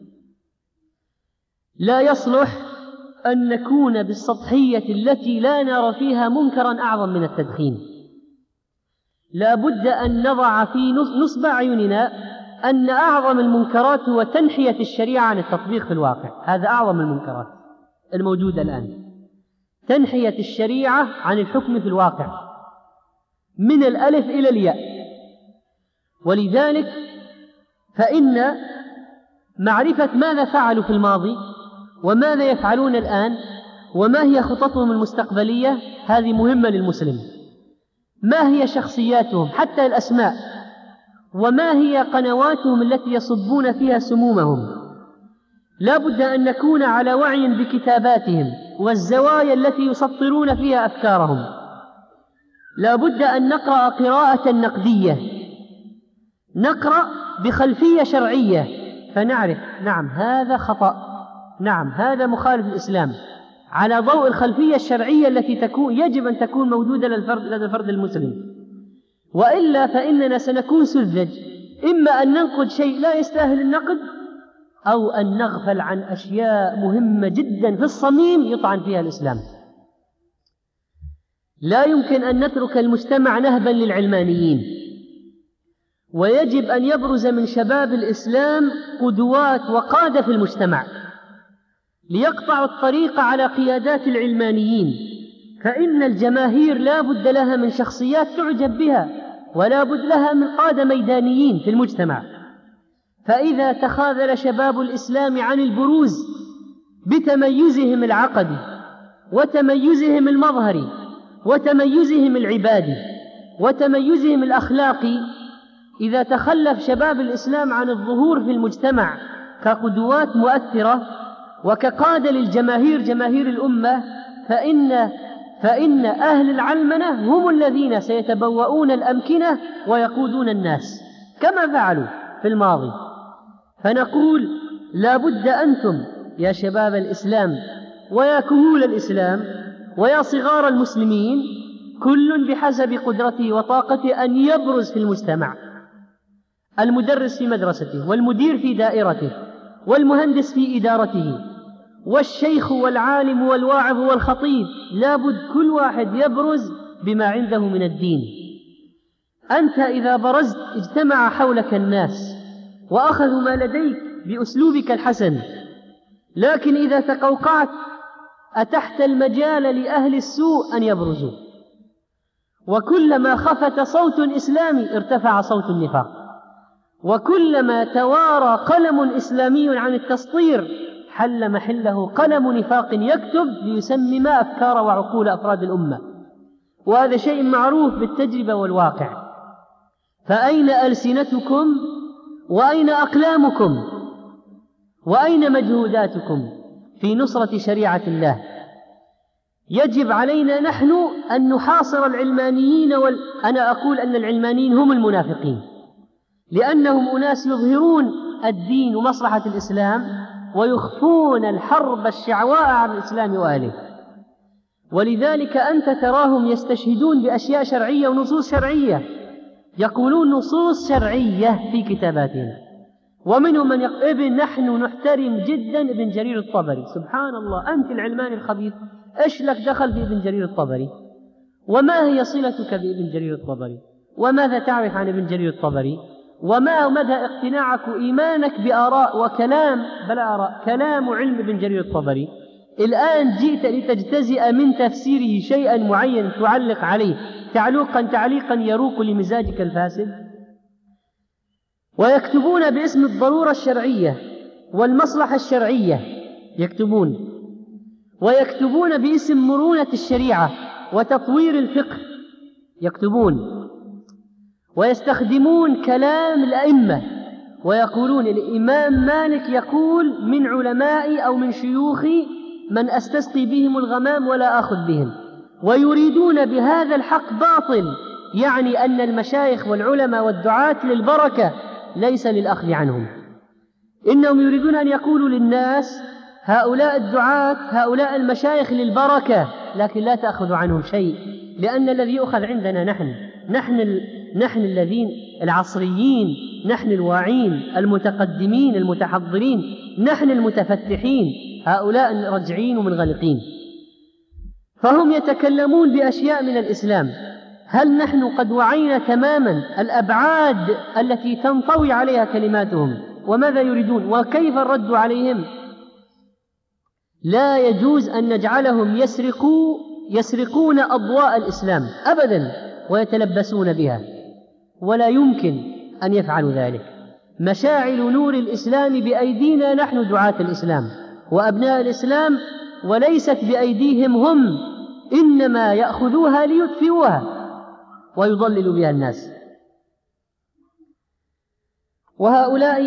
لا يصلح أن نكون بالسطحية التي لا نرى فيها منكرا أعظم من التدخين. لا بد أن نضع في نصب أعيننا أن أعظم المنكرات هو تنحية الشريعة عن التطبيق في الواقع. هذا أعظم المنكرات الموجودة الآن، تنحية الشريعة عن الحكم في الواقع من الألف إلى الياء. ولذلك فإن معرفة ماذا فعلوا في الماضي وماذا يفعلون الآن وما هي خططهم المستقبلية هذه مهمة للمسلم. ما هي شخصياتهم حتى الأسماء، وما هي قنواتهم التي يصبون فيها سمومهم. لا بد أن نكون على وعي بكتاباتهم والزوايا التي يسطرون فيها أفكارهم. لا بد أن نقرأ قراءة نقدية، نقرأ بخلفية شرعية فنعرف نعم هذا خطأ، نعم هذا مخالف الإسلام، على ضوء الخلفية الشرعية التي تكون يجب أن تكون موجودة للفرد لدى الفرد المسلم. وإلا فإننا سنكون سذج، إما أن ننقد شيء لا يستاهل النقد، أو أن نغفل عن أشياء مهمة جدا في الصميم يطعن فيها الإسلام. لا يمكن أن نترك المجتمع نهبا للعلمانيين، ويجب أن يبرز من شباب الإسلام قدوات وقادة في المجتمع ليقطعوا الطريق على قيادات العلمانيين. فإن الجماهير لا بد لها من شخصيات تعجب بها، ولا بد لها من قادة ميدانيين في المجتمع. فإذا تخاذل شباب الإسلام عن البروز بتميزهم العقدي وتميزهم المظهري وتميزهم العبادي وتميزهم الأخلاقي، إذا تخلف شباب الإسلام عن الظهور في المجتمع كقدوات مؤثرة وكقادة للجماهير جماهير الأمة، فإن فإن أهل العلمنة هم الذين سيتبوؤون الأمكنة ويقودون الناس كما فعلوا في الماضي. فنقول لا بد أنتم يا شباب الإسلام ويا كهول الإسلام ويا صغار المسلمين، كل بحسب قدرته وطاقته أن يبرز في المجتمع. المدرس في مدرسته، والمدير في دائرته، والمهندس في إدارته، والشيخ والعالم والواعظ والخطيب، لابد كل واحد يبرز بما عنده من الدين. أنت إذا برزت اجتمع حولك الناس وأخذوا ما لديك بأسلوبك الحسن، لكن إذا تقوقعت أتحت المجال لأهل السوء أن يبرزوا. وكلما خفت صوت إسلامي ارتفع صوت النفاق، وكلما توارى قلم إسلامي عن التسطير حل محله قلم نفاق يكتب ليسمم أفكار وعقول أفراد الأمة. وهذا شيء معروف بالتجربة والواقع. فأين ألسنتكم وأين أقلامكم وأين مجهوداتكم في نصرة شريعة الله؟ يجب علينا نحن أن نحاصر العلمانيين وال... أنا أقول أن العلمانيين هم المنافقين، لأنهم أناس يظهرون الدين ومصلحة الإسلام ويخفون الحرب الشعواء على الإسلام وأهله. ولذلك أنت تراهم يستشهدون بأشياء شرعية ونصوص شرعية، يقولون نصوص شرعية في كتاباتهم. ومنهم من يقول ابن نحن نحترم جدا ابن جرير الطبري. سبحان الله، أنت العلماني الخبيث إيش لك دخل في ابن جرير الطبري؟ وما هي صلتك بابن جرير الطبري؟ وماذا تعرف عن ابن جرير الطبري؟ وما مدى اقتناعك وإيمانك بآراء وكلام بلا آراء كلام وعلم ابن جرير الطبري؟ الآن جئت لتجتزئ من تفسيره شيئا معين تعلق عليه تعليقا تعليقا يروق لمزاجك الفاسد. ويكتبون باسم الضرورة الشرعية والمصلحة الشرعية، يكتبون ويكتبون باسم مرونة الشريعة وتطوير الفقه، يكتبون ويستخدمون كلام الأئمة ويقولون الإمام مالك يقول من علمائي أو من شيوخي من أستسقي بهم الغمام ولا أخذ بهم، ويريدون بهذا الحق باطل، يعني أن المشايخ والعلماء والدعاة للبركة ليس للأخذ عنهم. إنهم يريدون أن يقولوا للناس هؤلاء الدعاة، هؤلاء المشايخ للبركة، لكن لا تأخذ عنهم شيء، لأن الذي يؤخذ عندنا نحن نحن, ال... نحن الذين العصريين، نحن الواعين المتقدمين المتحضرين، نحن المتفتحين، هؤلاء رجعين ومنغلقين، فهم يتكلمون بأشياء من الإسلام. هل نحن قد وعينا تماما الأبعاد التي تنطوي عليها كلماتهم وماذا يريدون وكيف الرد عليهم؟ لا يجوز أن نجعلهم يسرقوا يسرقون أضواء الإسلام أبدا ويتلبسون بها، ولا يمكن أن يفعلوا ذلك. مشاعل نور الإسلام بأيدينا نحن دعاة الإسلام وأبناء الإسلام، وليست بأيديهم هم، إنما يأخذوها ليطفئوها ويضللوا بها الناس. وهؤلاء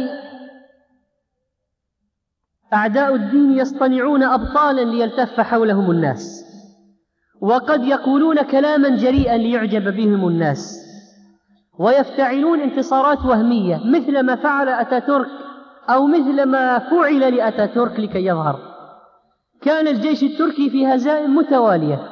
أعداء الدين يصطنعون أبطالا ليلتف حولهم الناس، وقد يقولون كلاما جريئا ليعجب بهم الناس، ويفتعلون انتصارات وهمية مثل ما فعل أتاتورك أو مثل ما فعل لأتاتورك لكي يظهر. كان الجيش التركي في هزائم متوالية،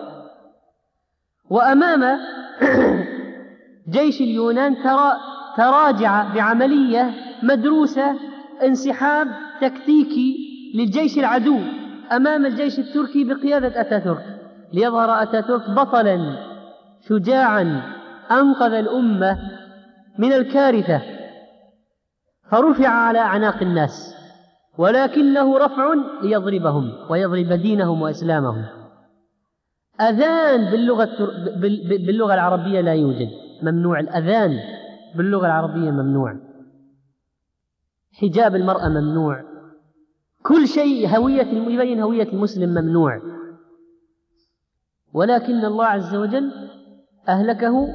وأمام جيش اليونان ترى تراجع بعملية مدروسة، انسحاب تكتيكي للجيش العدو أمام الجيش التركي بقيادة أتاتورك، ليظهر أتاتورك بطلا شجاعا أنقذ الأمة من الكارثة، فرفع على أعناق الناس، ولكنه رفع ليضربهم ويضرب دينهم وإسلامهم. أذان باللغة, باللغة العربية لا يوجد، ممنوع الأذان باللغة العربية، ممنوع حجاب المرأة، ممنوع كل شيء هوية يبين هوية المسلم ممنوع. ولكن الله عز وجل أهلكه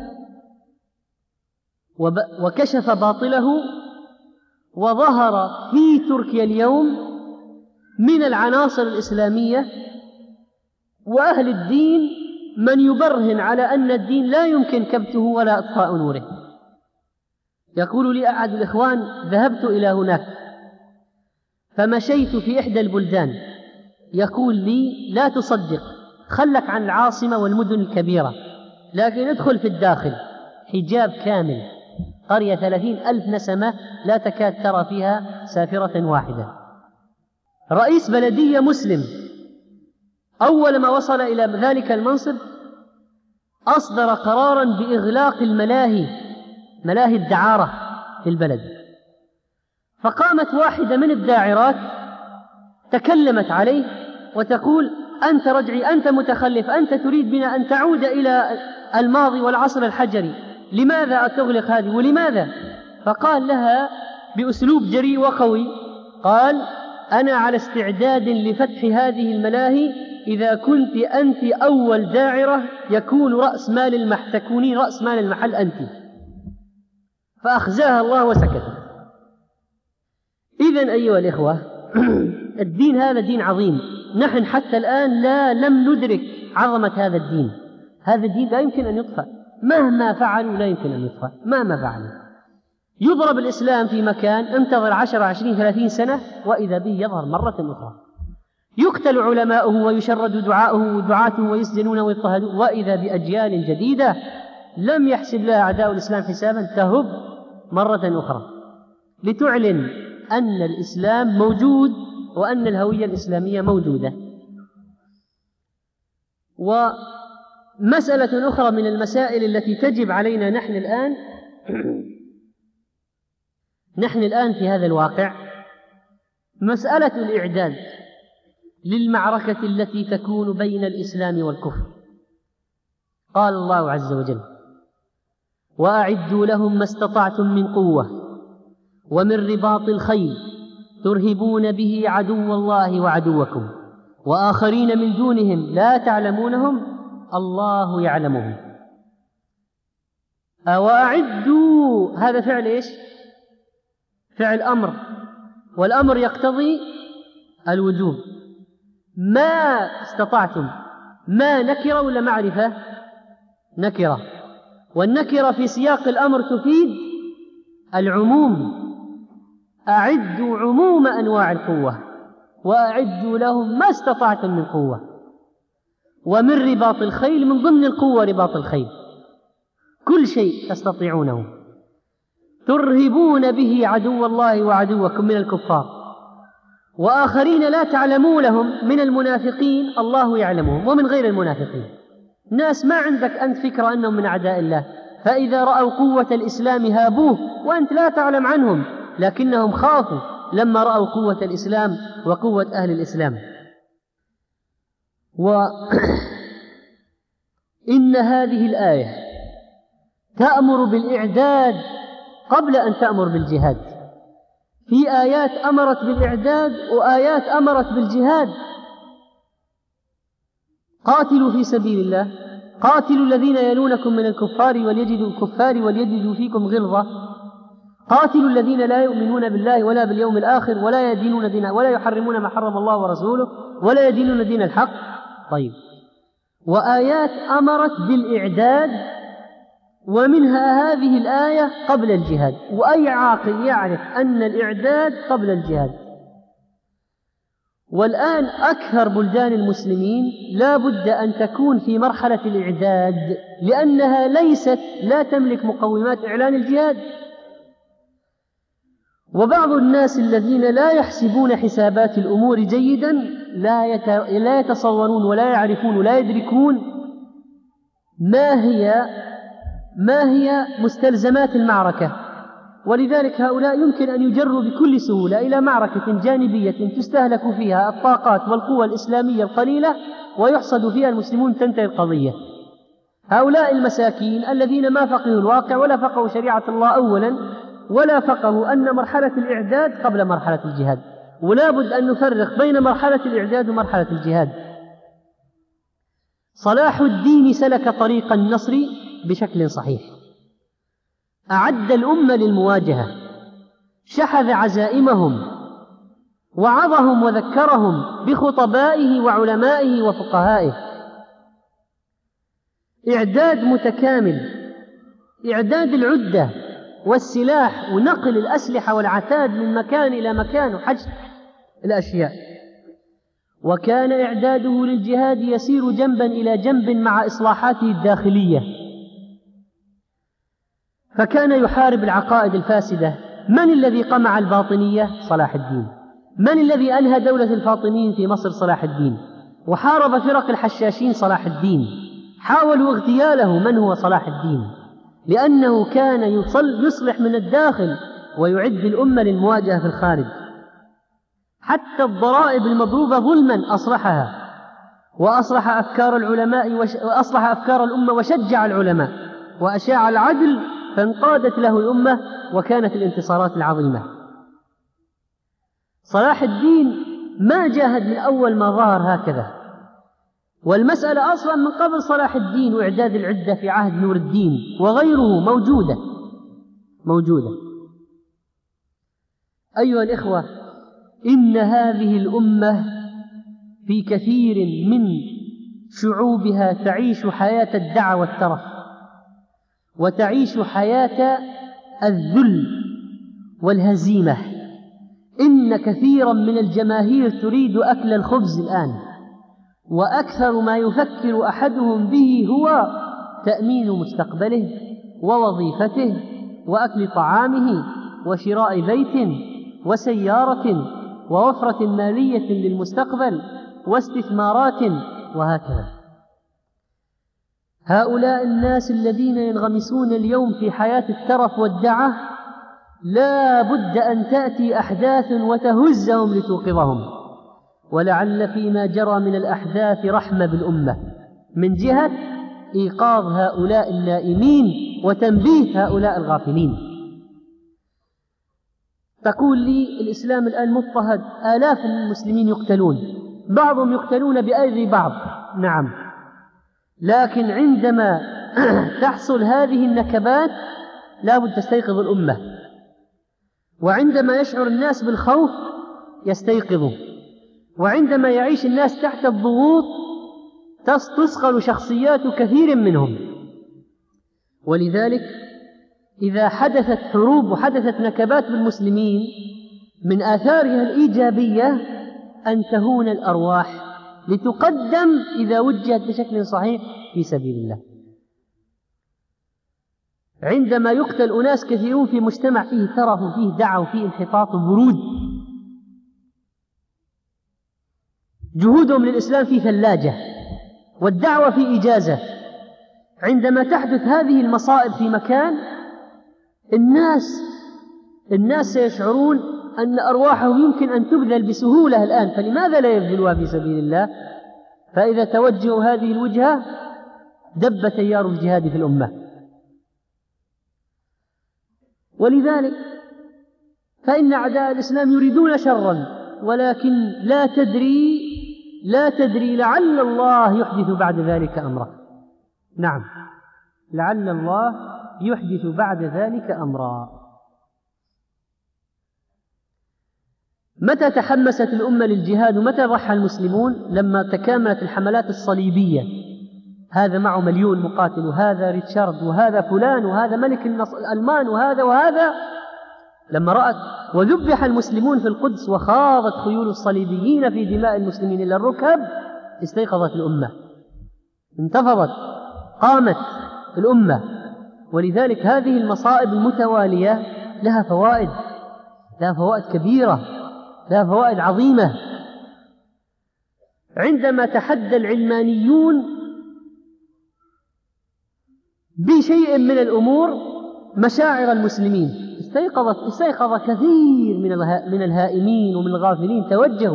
وكشف باطله، وظهر في تركيا اليوم من العناصر الإسلامية وأهل الدين من يبرهن على أن الدين لا يمكن كبته ولا إطفاء نوره. يقول لي أحد الإخوان: ذهبت إلى هناك فمشيت في إحدى البلدان، يقول لي: لا تصدق، خلك عن العاصمة والمدن الكبيرة، لكن ادخل في الداخل، حجاب كامل، قرية ثلاثين ألف نسمة لا تكاد ترى فيها سافرة واحدة. رئيس بلدية مسلم أول ما وصل إلى ذلك المنصب أصدر قرارا بإغلاق الملاهي، ملاهي الدعارة في البلد. فقامت واحدة من الداعرات تكلمت عليه وتقول: أنت رجعي، أنت متخلف، أنت تريد بنا أن تعود إلى الماضي والعصر الحجري، لماذا تغلق هذه ولماذا؟ فقال لها بأسلوب جريء وقوي، قال: أنا على استعداد لفتح هذه الملاهي إذا كنت أنت أول داعرة يكون رأس مال المحل، تكونين رأس مال المحل أنت. فأخزاها الله وسكت. إذن أيها الإخوة، الدين هذا دين عظيم، نحن حتى الآن لا لم ندرك عظمة هذا الدين. هذا الدين لا يمكن أن يطفأ، مهما فعلوا لا يمكن أن يطفأ، مهما فعلوا. يضرب الإسلام في مكان، انتظر عشر عشرين ثلاثين سنة وإذا به يظهر مرة أخرى. يقتل علماؤه ويشرد دعاؤه ودعاته ويسجنون ويضطهدون، وإذا بأجيال جديدة لم يحسب لها أعداء الإسلام حسابا تهب مرة أخرى، لتعلن أن الإسلام موجود وأن الهوية الإسلامية موجودة. ومسألة أخرى من المسائل التي تجب علينا نحن الآن نحن الآن في هذا الواقع، مسألة الإعداد للمعركة التي تكون بين الإسلام والكفر. قال الله عز وجل: وأعدوا لهم ما استطعتم من قوة ومن رباط الخيل ترهبون به عدو الله وعدوكم وآخرين من دونهم لا تعلمونهم الله يعلمهم. وأعدوا هذا فعل إيش؟ فعل أمر، والأمر يقتضي الوجوب. ما استطعتم، ما نكرة ولا معرفة؟ نكرة، والنكرة في سياق الأمر تفيد العموم. أعدوا عموم أنواع القوة وأعدوا لهم ما استطعتم من قوة، ومن رباط الخيل، من ضمن القوة رباط الخيل، كل شيء تستطيعونه ترهبون به عدو الله وعدوكم من الكفار، وآخرين لا تعلمونهم من المنافقين الله يعلمهم ومن غير المنافقين. ناس ما عندك أنت فكرة أنهم من أعداء الله، فإذا رأوا قوة الإسلام هابوه وأنت لا تعلم عنهم، لكنهم خافوا لما رأوا قوة الإسلام وقوة أهل الإسلام. وإن هذه الآية تأمر بالإعداد قبل أن تأمر بالجهاد. في آيات أمرت بالإعداد وآيات أمرت بالجهاد. قاتلوا في سبيل الله، قاتلوا الذين يلونكم من الكفار وليجدوا الكفار وليجدوا فيكم غلظة، قاتلوا الذين لا يؤمنون بالله ولا باليوم الآخر ولا يدينون دين ولا يحرمون ما حرم الله ورسوله ولا يدينون دين الحق. طيب، وآيات أمرت بالإعداد، ومنها هذه الآية قبل الجهاد. وأي عاقل يعرف أن الإعداد قبل الجهاد. والآن أكثر بلدان المسلمين لا بد أن تكون في مرحلة الإعداد، لأنها ليست لا تملك مقومات إعلان الجهاد. وبعض الناس الذين لا يحسبون حسابات الأمور جيدا لا يتصورون ولا يعرفون ولا يدركون ما هي ما هي مستلزمات المعركة، ولذلك هؤلاء يمكن أن يجروا بكل سهولة إلى معركة جانبية تستهلك فيها الطاقات والقوى الإسلامية القليلة ويحصد فيها المسلمون، تنتهي القضية. هؤلاء المساكين الذين ما فقهوا الواقع ولا فقهوا شريعة الله أولا، ولا فقهوا أن مرحلة الإعداد قبل مرحلة الجهاد، ولا بد أن نفرق بين مرحلة الإعداد ومرحلة الجهاد. صلاح الدين سلك طريق النصر بشكل صحيح، أعد الأمة للمواجهة، شحذ عزائمهم، وعظهم وذكرهم بخطبائه وعلمائه وفقهائه. إعداد متكامل، إعداد العدة والسلاح ونقل الأسلحة والعتاد من مكان إلى مكان وحجز الأشياء. وكان إعداده للجهاد يسير جنبا إلى جنب مع إصلاحاته الداخلية، فكان يحارب العقائد الفاسدة. من الذي قمع الباطنية؟ صلاح الدين. من الذي أنهى دولة الفاطميين في مصر؟ صلاح الدين. وحارب فرق الحشاشين؟ صلاح الدين. حاولوا اغتياله. من هو صلاح الدين؟ لأنه كان يصلح من الداخل ويعد الأمة للمواجهة في الخارج. حتى الضرائب المضروبة ظلما أصلحها، وأصلح أفكار العلماء وأصلح أفكار الأمة وشجع العلماء وأشاع العدل، فانقادت له الأمة وكانت الانتصارات العظيمة. صلاح الدين ما جاهد من أول ما ظهر هكذا، والمسألة أصلا من قبل صلاح الدين، وإعداد العدة في عهد نور الدين وغيره موجودة موجودة أيها الإخوة، إن هذه الأمة في كثير من شعوبها تعيش حياة الدعوى والترف، وتعيش حياة الذل والهزيمة. إن كثيرا من الجماهير تريد أكل الخبز الآن، وأكثر ما يفكر أحدهم به هو تأمين مستقبله ووظيفته وأكل طعامه وشراء بيت وسيارة ووفرة مالية للمستقبل واستثمارات وهكذا. هؤلاء الناس الذين ينغمسون اليوم في حياة الترف والدعة لا بد أن تأتي أحداث وتهزهم لتوقظهم، ولعل فيما جرى من الأحداث رحمة بالأمة من جهة إيقاظ هؤلاء النائمين وتنبيه هؤلاء الغافلين. تقول لي الإسلام الآن مضطهد، آلاف المسلمين يقتلون، بعضهم يقتلون بأيدي بعض، نعم، لكن عندما تحصل هذه النكبات لا بد تستيقظ الأمة، وعندما يشعر الناس بالخوف يستيقظوا، وعندما يعيش الناس تحت الضغوط تصقل شخصيات كثير منهم. ولذلك إذا حدثت حروب وحدثت نكبات بالمسلمين من آثارها الإيجابية أن تهون الأرواح لتقدم إذا وجهت بشكل صحيح في سبيل الله. عندما يقتل أناس كثيرون في مجتمع فيه ترف وفيه دعوة وفيه انحطاط وبرود، جهودهم للإسلام في ثلاجة والدعوة في إجازة. عندما تحدث هذه المصائب في مكان، الناس الناس سيشعرون أن أرواحهم يمكن أن تبذل بسهولة الآن، فلماذا لا يبذلوها في سبيل الله؟ فإذا توجهوا هذه الوجهة دب تيار الجهاد في الأمة. ولذلك فإن أعداء الإسلام يريدون شرا، ولكن لا تدري لا تدري لعل الله يحدث بعد ذلك أمرا. نعم، لعل الله يحدث بعد ذلك أمرا. متى تحمست الأمة للجهاد ومتى ضحى المسلمون؟ لما تكاملت الحملات الصليبية، هذا معه مليون مقاتل، وهذا ريتشارد، وهذا فلان، وهذا ملك الألمان، وهذا وهذا. لما رأت وذبح المسلمون في القدس وخاضت خيول الصليبيين في دماء المسلمين إلى الركب، استيقظت الأمة، انتفضت، قامت الأمة. ولذلك هذه المصائب المتوالية لها فوائد، لها فوائد كبيرة، لها فوائد عظيمة. عندما تحدى العلمانيون بشيء من الأمور مشاعر المسلمين، استيقظت استيقظ كثير من من الهائمين ومن الغافلين، توجهوا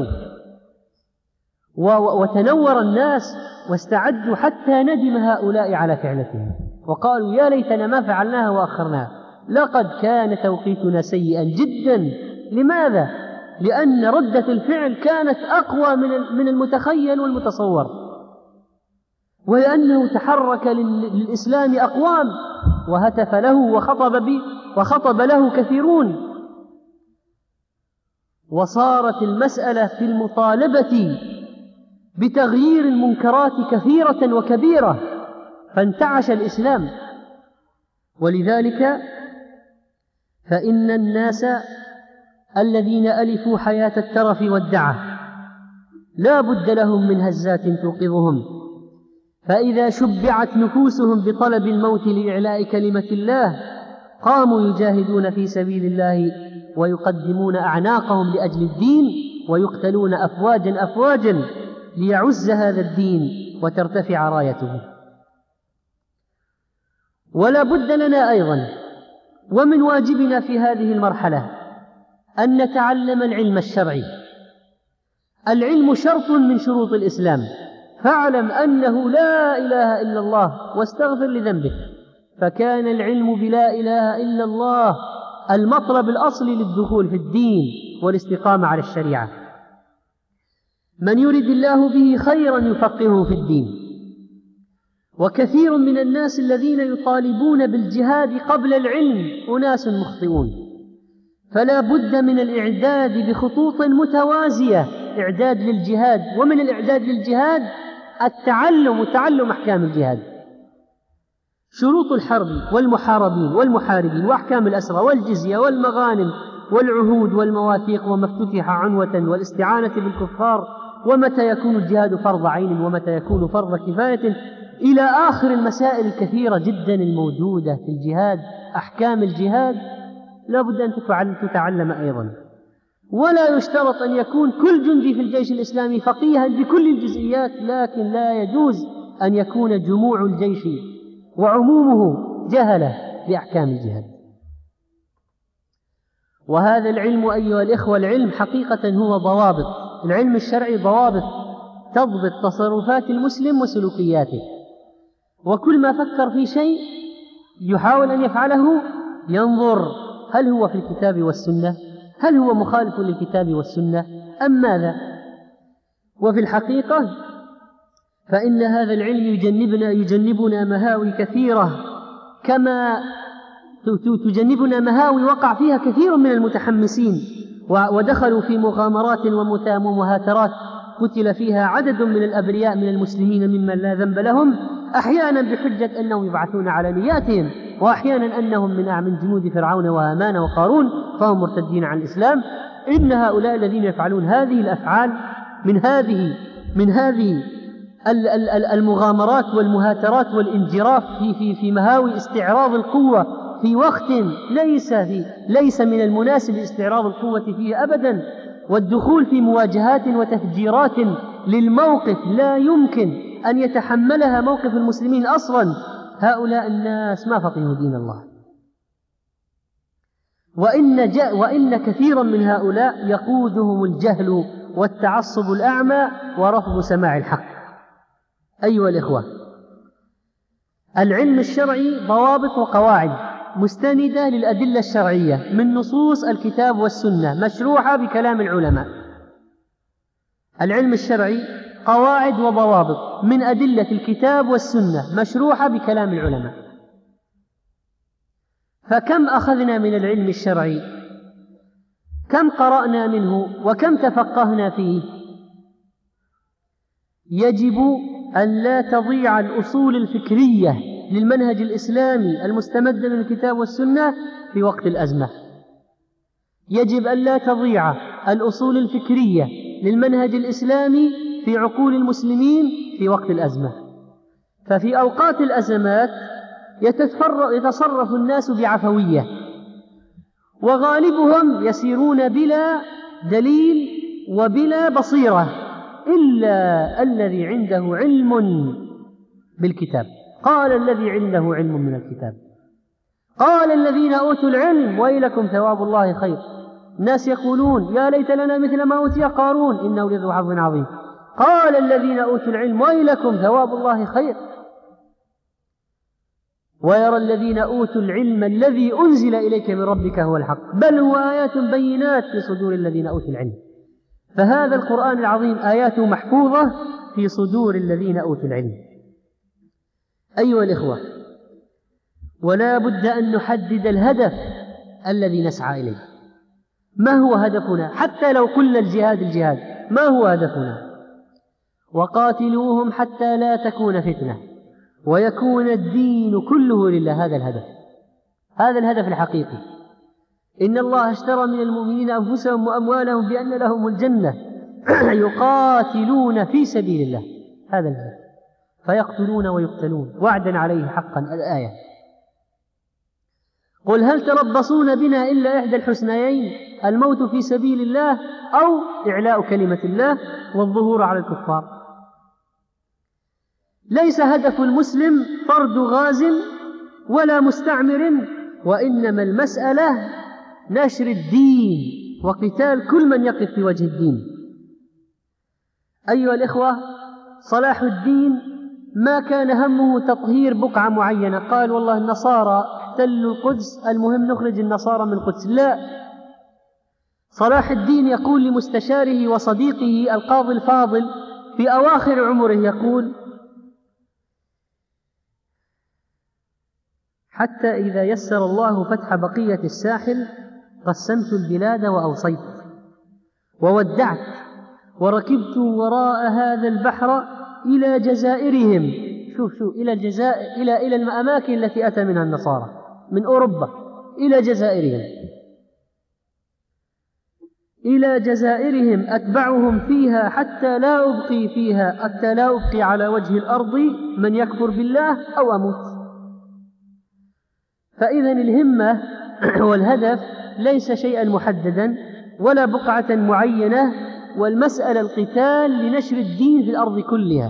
وتنور الناس واستعدوا، حتى ندم هؤلاء على فعلتهم وقالوا يا ليتنا ما فعلناها وأخرناها، لقد كان توقيتنا سيئا جدا. لماذا؟ لأن ردة الفعل كانت أقوى من المتخيل والمتصور، ولأنه تحرك للإسلام أقوام وهتف له وخطب به وخطب له كثيرون، وصارت المسألة في المطالبة بتغيير المنكرات كثيرة وكبيرة، فانتعش الإسلام. ولذلك فإن الناس الذين ألفوا حياة الترف والدعة لا بد لهم من هزات توقظهم، فإذا شبعت نفوسهم بطلب الموت لإعلاء كلمة الله قاموا يجاهدون في سبيل الله ويقدمون أعناقهم لأجل الدين، ويقتلون أفواجا أفواجا ليعز هذا الدين وترتفع رايته. ولا بد لنا أيضا ومن واجبنا في هذه المرحلة أن نتعلم العلم الشرعي. العلم شرط من شروط الإسلام، فاعلم أنه لا إله إلا الله واستغفر لذنبك. فكان العلم بلا إله إلا الله المطلب الأصلي للدخول في الدين والاستقامة على الشريعة. من يرد الله به خيرا يفقهه في الدين. وكثير من الناس الذين يطالبون بالجهاد قبل العلم أناس مخطئون، فلا بد من الإعداد بخطوط متوازية، إعداد للجهاد، ومن الإعداد للجهاد التعلم وتعلم أحكام الجهاد، شروط الحرب والمحاربين والمحاربين، وأحكام الأسرى والجزية والمغانم والعهود والمواثيق، وما افتتح عنوة والاستعانة بالكفار، ومتى يكون الجهاد فرض عين ومتى يكون فرض كفاية، إلى آخر المسائل الكثيرة جدا الموجودة في الجهاد. أحكام الجهاد لا بد أن تتعلم أيضا. ولا يشترط أن يكون كل جندي في الجيش الإسلامي فقيها بكل الجزئيات، لكن لا يجوز أن يكون جموع الجيش وعمومه جهلة بأحكام الجهاد. وهذا العلم أيها الإخوة، العلم حقيقة هو ضوابط، العلم الشرعي ضوابط تضبط تصرفات المسلم وسلوكياته، وكل ما فكر في شيء يحاول أن يفعله ينظر هل هو في الكتاب والسنة، هل هو مخالف للكتاب والسنة أم ماذا. وفي الحقيقة فإن هذا العلم يجنبنا يجنبنا مهاوي كثيرة، كما تجنبنا مهاوي وقع فيها كثير من المتحمسين ودخلوا في مغامرات ومهاترات قتل فيها عدد من الأبرياء من المسلمين ممن لا ذنب لهم، أحيانا بحجة أنهم يبعثون على نياتهم، وأحيانا أنهم من من جنود فرعون وهامان وقارون فهم مرتدين عن الإسلام. إن هؤلاء الذين يفعلون هذه الأفعال من هذه من هذه المغامرات والمهاترات والانجراف في في في مهاوي استعراض القوة في وقت ليس في ليس من المناسب استعراض القوة فيه أبدا، والدخول في مواجهات وتفجيرات للموقف لا يمكن أن يتحملها موقف المسلمين أصلا. هؤلاء الناس ما فقهوا دين الله، وإن, وإن كثيرا من هؤلاء يقودهم الجهل والتعصب الأعمى ورفض سماع الحق. أيها الإخوة، العلم الشرعي ضوابط وقواعد مستندة للأدلة الشرعية من نصوص الكتاب والسنة مشروحة بكلام العلماء. العلم الشرعي قواعد وضوابط من أدلة الكتاب والسنة مشروحة بكلام العلماء. فكم أخذنا من العلم الشرعي؟ كم قرأنا منه وكم تفقهنا فيه؟ يجب أن لا تضيع الأصول الفكرية للمنهج الإسلامي المستمدة من الكتاب والسنة في وقت الأزمة. يجب أن لا تضيع الأصول الفكرية للمنهج الإسلامي في عقول المسلمين في وقت الأزمة. ففي أوقات الأزمات يتصرف الناس بعفوية، وغالبهم يسيرون بلا دليل وبلا بصيرة إلا الذي عنده علم بالكتاب. قال الذي عنده علم من الكتاب، قال الذين أوتوا العلم ويلكم ثواب الله خير. الناس يقولون يا ليت لنا مثل ما أوتي قارون إنه لذو حظ عظيم. قال الذين أوتوا العلم ويلكم ثواب الله خير. ويرى الذين أوتوا العلم الذي أنزل إليك من ربك هو الحق بل هو آيات بينات في صدور الذين أوتوا العلم. فهذا القرآن العظيم آياته محفوظة في صدور الذين أوتوا العلم. أيها الإخوة، ولا بد أن نحدد الهدف الذي نسعى إليه. ما هو هدفنا؟ حتى لو قلنا الجهاد الجهاد، ما هو هدفنا؟ وقاتلوهم حتى لا تكون فتنة ويكون الدين كله لله. هذا الهدف، هذا الهدف الحقيقي. إن الله اشترى من المؤمنين أنفسهم وأموالهم بأن لهم الجنة يقاتلون في سبيل الله. هذا الهدف، فيقتلون ويقتلون وعدا عليه حقا. الآية: قل هل تربصون بنا إلا إحدى الحسنيين الموت في سبيل الله أو إعلاء كلمة الله والظهور على الكفار. ليس هدف المسلم طرد غاز ولا مستعمر، وإنما المسألة نشر الدين وقتال كل من يقف في وجه الدين. أيها الإخوة، صلاح الدين ما كان همه تطهير بقعة معينة، قال والله النصارى احتلوا القدس المهم نخرج النصارى من القدس. لا، صلاح الدين يقول لمستشاره وصديقه القاضي الفاضل في أواخر عمره، يقول: حتى إذا يسر الله فتح بقية الساحل قسمت البلاد وأوصيت وودعت وركبت وراء هذا البحر إلى جزائرهم. شوف شوف إلى الجزائر، إلى إلى الأماكن التي أتى منها النصارى من أوروبا إلى جزائرهم، إلى جزائرهم أتبعهم فيها حتى لا أبقي فيها حتى لا أبقي على وجه الأرض من يكفر بالله أو أموت. فإذا الهمة والهدف ليس شيئا محددا ولا بقعة معينة، والمسألة القتال لنشر الدين في الأرض كلها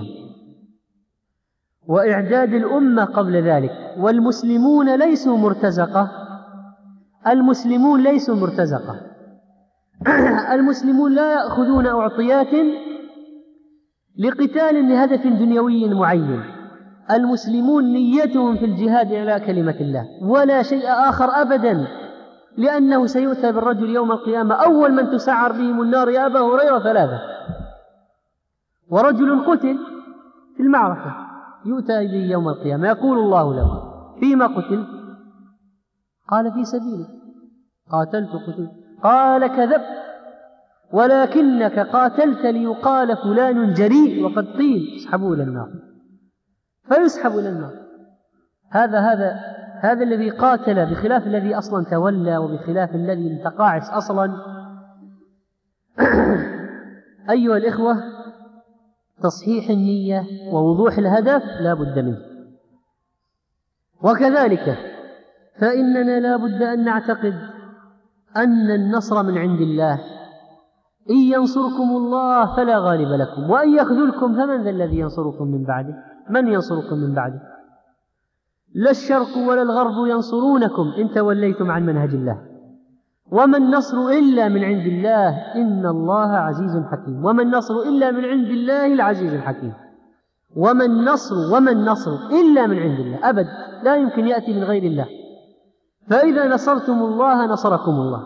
وإعداد الأمة قبل ذلك. والمسلمون ليسوا مرتزقة، المسلمون ليسوا مرتزقة المسلمون لا يأخذون أعطيات لقتال لهدف دنيوي معين. المسلمون نيتهم في الجهاد إعلاء كلمة الله ولا شيء آخر أبدا، لأنه سيؤتى بالرجل يوم القيامة أول من تسعر بهم النار يا أبا هريرة ثلاثة، ورجل قتل في المعركة يؤتى به يوم القيامة يقول الله له: فيما قتل؟ قال: في سبيلك. قاتلت قتلت. قال: كذبت، ولكنك قاتلت ليقال فلان جريء وقد قيل اسحبوا إلى النار، فيسحب إلى النار. هذا هذا هذا الذي قاتل، بخلاف الذي أصلا تولى وبخلاف الذي انتقاعس أصلا. أيها الإخوة، تصحيح النية ووضوح الهدف لا بد منه. وكذلك فإننا لا بد أن نعتقد أن النصر من عند الله. إن ينصركم الله فلا غالب لكم، وإن يخذلكم فمن ذا الذي ينصركم من بعده؟ من ينصركم من بعده؟ لا الشرق ولا الغرب ينصرونكم إن توليتم عن منهج الله. وما النصر إلا من عند الله، إن الله عزيز حكيم. وما النصر إلا من عند الله العزيز الحكيم. وما النصر وما النصر إلا من عند الله، أبد لا يمكن يأتي من غير الله. فإذا نصرتم الله نصركم الله.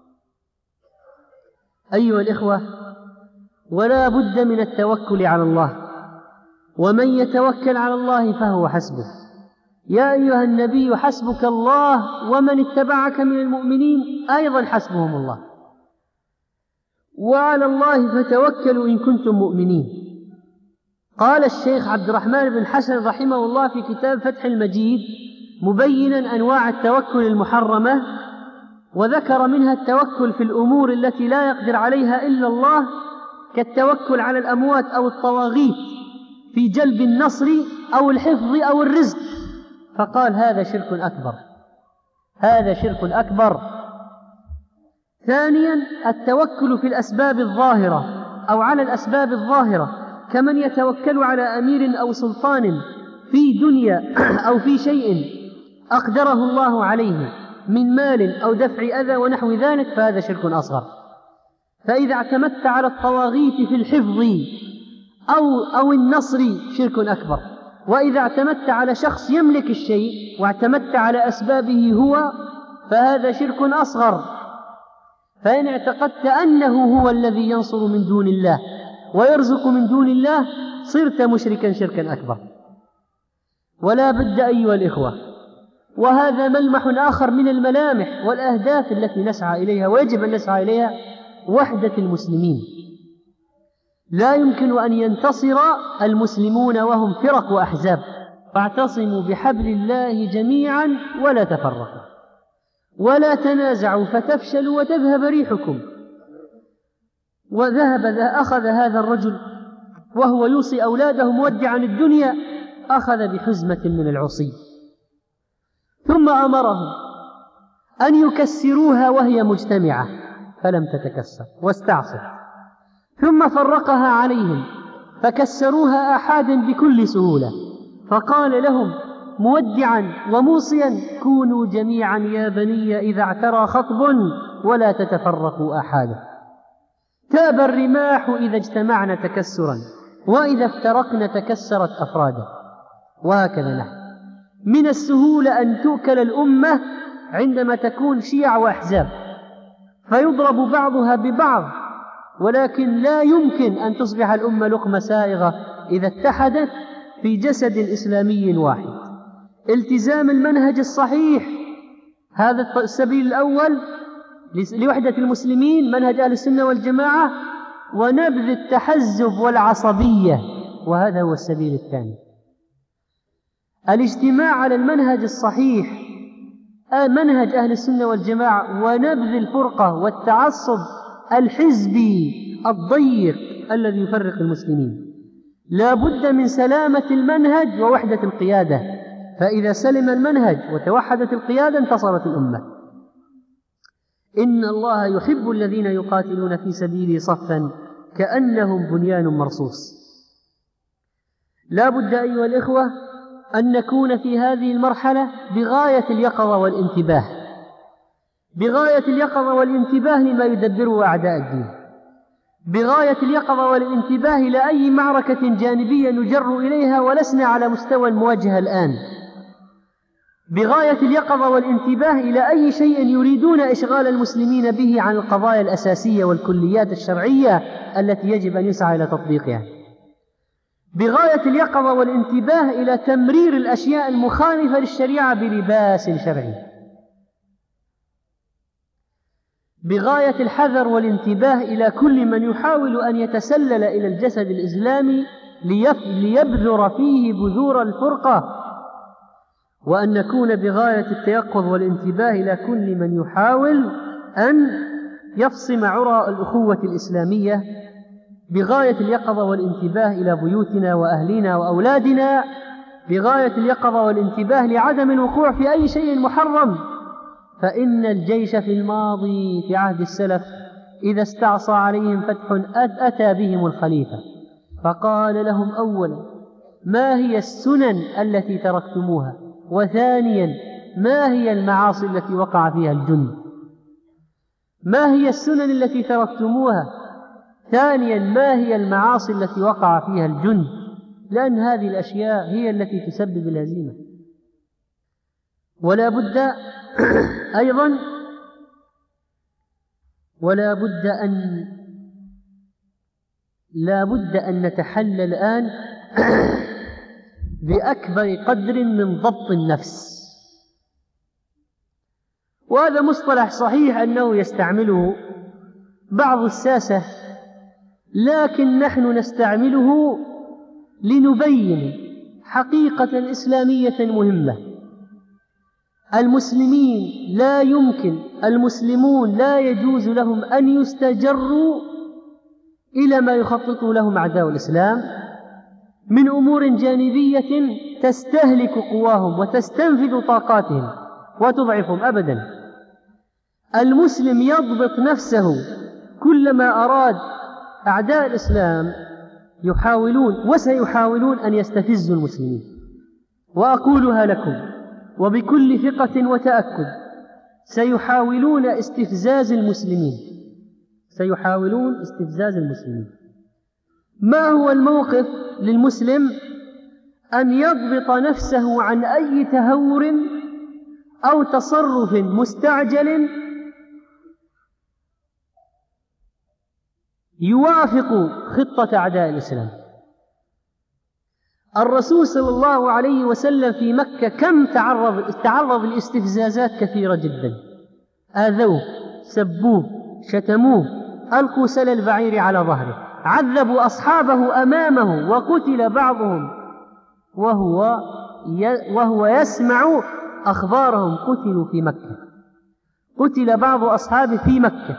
أيها الإخوة، ولا بد من التوكل على الله، ومن يتوكل على الله فهو حسبه. يا أيها النبي حسبك الله ومن اتبعك من المؤمنين أيضا حسبهم الله. وعلى الله فتوكلوا إن كنتم مؤمنين. قال الشيخ عبد الرحمن بن حسن رحمه الله في كتاب فتح المجيد مبينا أنواع التوكل المحرمة، وذكر منها التوكل في الأمور التي لا يقدر عليها إلا الله، كالتوكل على الأموات أو الطواغيت في جلب النصر أو الحفظ أو الرزق، فقال هذا شرك أكبر، هذا شرك أكبر. ثانيا التوكل في الأسباب الظاهرة أو على الأسباب الظاهرة، كمن يتوكل على أمير أو سلطان في دنيا أو في شيء أقدره الله عليه من مال أو دفع أذى ونحو ذلك، فهذا شرك أصغر. فإذا اعتمدت على الطواغيت في الحفظ أو, أو النصر شرك أكبر. وإذا اعتمدت على شخص يملك الشيء واعتمدت على أسبابه هو، فهذا شرك أصغر. فإن اعتقدت أنه هو الذي ينصر من دون الله ويرزق من دون الله صرت مشركا شركا أكبر. ولا بد أيها الإخوة، وهذا ملمح آخر من الملامح والأهداف التي نسعى إليها ويجب أن نسعى إليها، وحدة المسلمين. لا يمكن أن ينتصر المسلمون وهم فرق وأحزاب، فاعتصموا بحبل الله جميعا ولا تفرقوا ولا تنازعوا فتفشلوا وتذهب ريحكم. وذهب أخذ هذا الرجل وهو يوصي أولاده مودعا الدنيا، أخذ بحزمة من العصي، ثم أمرهم أن يكسروها وهي مجتمعة فلم تتكسر واستعصت، ثم فرقها عليهم فكسروها آحادا بكل سهولة، فقال لهم مودعا وموصيا كونوا جميعا يا بني إذا اعترى خطب ولا تتفرقوا آحادا. تاب الرماح إذا اجتمعنا تكسرا وإذا افترقنا تكسرت أفرادا. وهكذا نحن من السهولة أن تؤكل الأمة عندما تكون شيع وأحزاب فيضرب بعضها ببعض، ولكن لا يمكن أن تصبح الأمة لقمة سائغة إذا اتحدت في جسد إسلامي واحد. التزام المنهج الصحيح، هذا السبيل الأول لوحدة المسلمين، منهج أهل السنة والجماعة، ونبذ التحزب والعصبية، وهذا هو السبيل الثاني. الاجتماع على المنهج الصحيح منهج أهل السنة والجماعة، ونبذ الفرقة والتعصب الحزبي الضيق الذي يفرق المسلمين. لا بد من سلامة المنهج ووحدة القيادة، فإذا سلم المنهج وتوحدت القيادة انتصرت الأمة. إن الله يحب الذين يقاتلون في سبيله صفا كأنهم بنيان مرصوص. لا بد أيها الإخوة أن نكون في هذه المرحلة بغاية اليقظة والانتباه، بغاية اليقظة والانتباه لما يدبره أعداء الدين، بغاية اليقظة والانتباه إلى أي معركة جانبية نجر إليها ولسنا على مستوى المواجهة الآن، بغاية اليقظة والانتباه إلى أي شيء يريدون إشغال المسلمين به عن القضايا الأساسية والكليات الشرعية التي يجب أن يسعى إلى تطبيقها، بغاية اليقظة والانتباه إلى تمرير الأشياء المخالفة للشريعة بلباس شرعي، بغاية الحذر والانتباه إلى كل من يحاول أن يتسلل إلى الجسد الإسلامي ليبذر فيه بذور الفرقة، وأن نكون بغاية التيقظ والانتباه إلى كل من يحاول أن يفصم عرى الأخوة الإسلامية بغاية اليقظة والانتباه إلى بيوتنا وأهلنا وأولادنا، بغاية اليقظة والانتباه لعدم الوقوع في أي شيء محرم. فإن الجيش في الماضي في عهد السلف إذا استعصى عليهم فتح أتى بهم الخليفة فقال لهم أولا: ما هي السنن التي تركتموها؟ وثانيا: ما هي المعاصي التي وقع فيها الجند؟ ما هي السنن التي تركتموها؟ ثانيا: ما هي المعاصي التي وقع فيها الجند؟ لأن هذه الأشياء هي التي تسبب الهزيمة. ولا بد أيضا ولا بد أن لا بد أن نتحلى الآن بأكبر قدر من ضبط النفس. وهذا مصطلح صحيح أنه يستعمله بعض الساسة، لكن نحن نستعمله لنبين حقيقة إسلامية مهمة. المسلمين لا يمكن المسلمون لا يجوز لهم أن يستجروا إلى ما يخطط لهم أعداء الإسلام من أمور جانبية تستهلك قواهم وتستنفذ طاقاتهم وتضعفهم أبدا. المسلم يضبط نفسه كلما أراد أعداء الإسلام يحاولون وسيحاولون أن يستفزوا المسلمين. وأقولها لكم وبكل ثقة وتأكد: سيحاولون استفزاز المسلمين سيحاولون استفزاز المسلمين. ما هو الموقف للمسلم؟ أن يضبط نفسه عن أي تهور أو تصرف مستعجل يوافق خطة أعداء الإسلام. الرسول صلى الله عليه وسلم في مكة كم تعرض تعرض لاستفزازات كثيرة جدا. آذوه، سبوه، شتموه، ألقوا سل البعير على ظهره، عذبوا أصحابه أمامه، وقتل بعضهم وهو وهو يسمع أخبارهم قتلوا في مكة. قتل بعض أصحابه في مكة،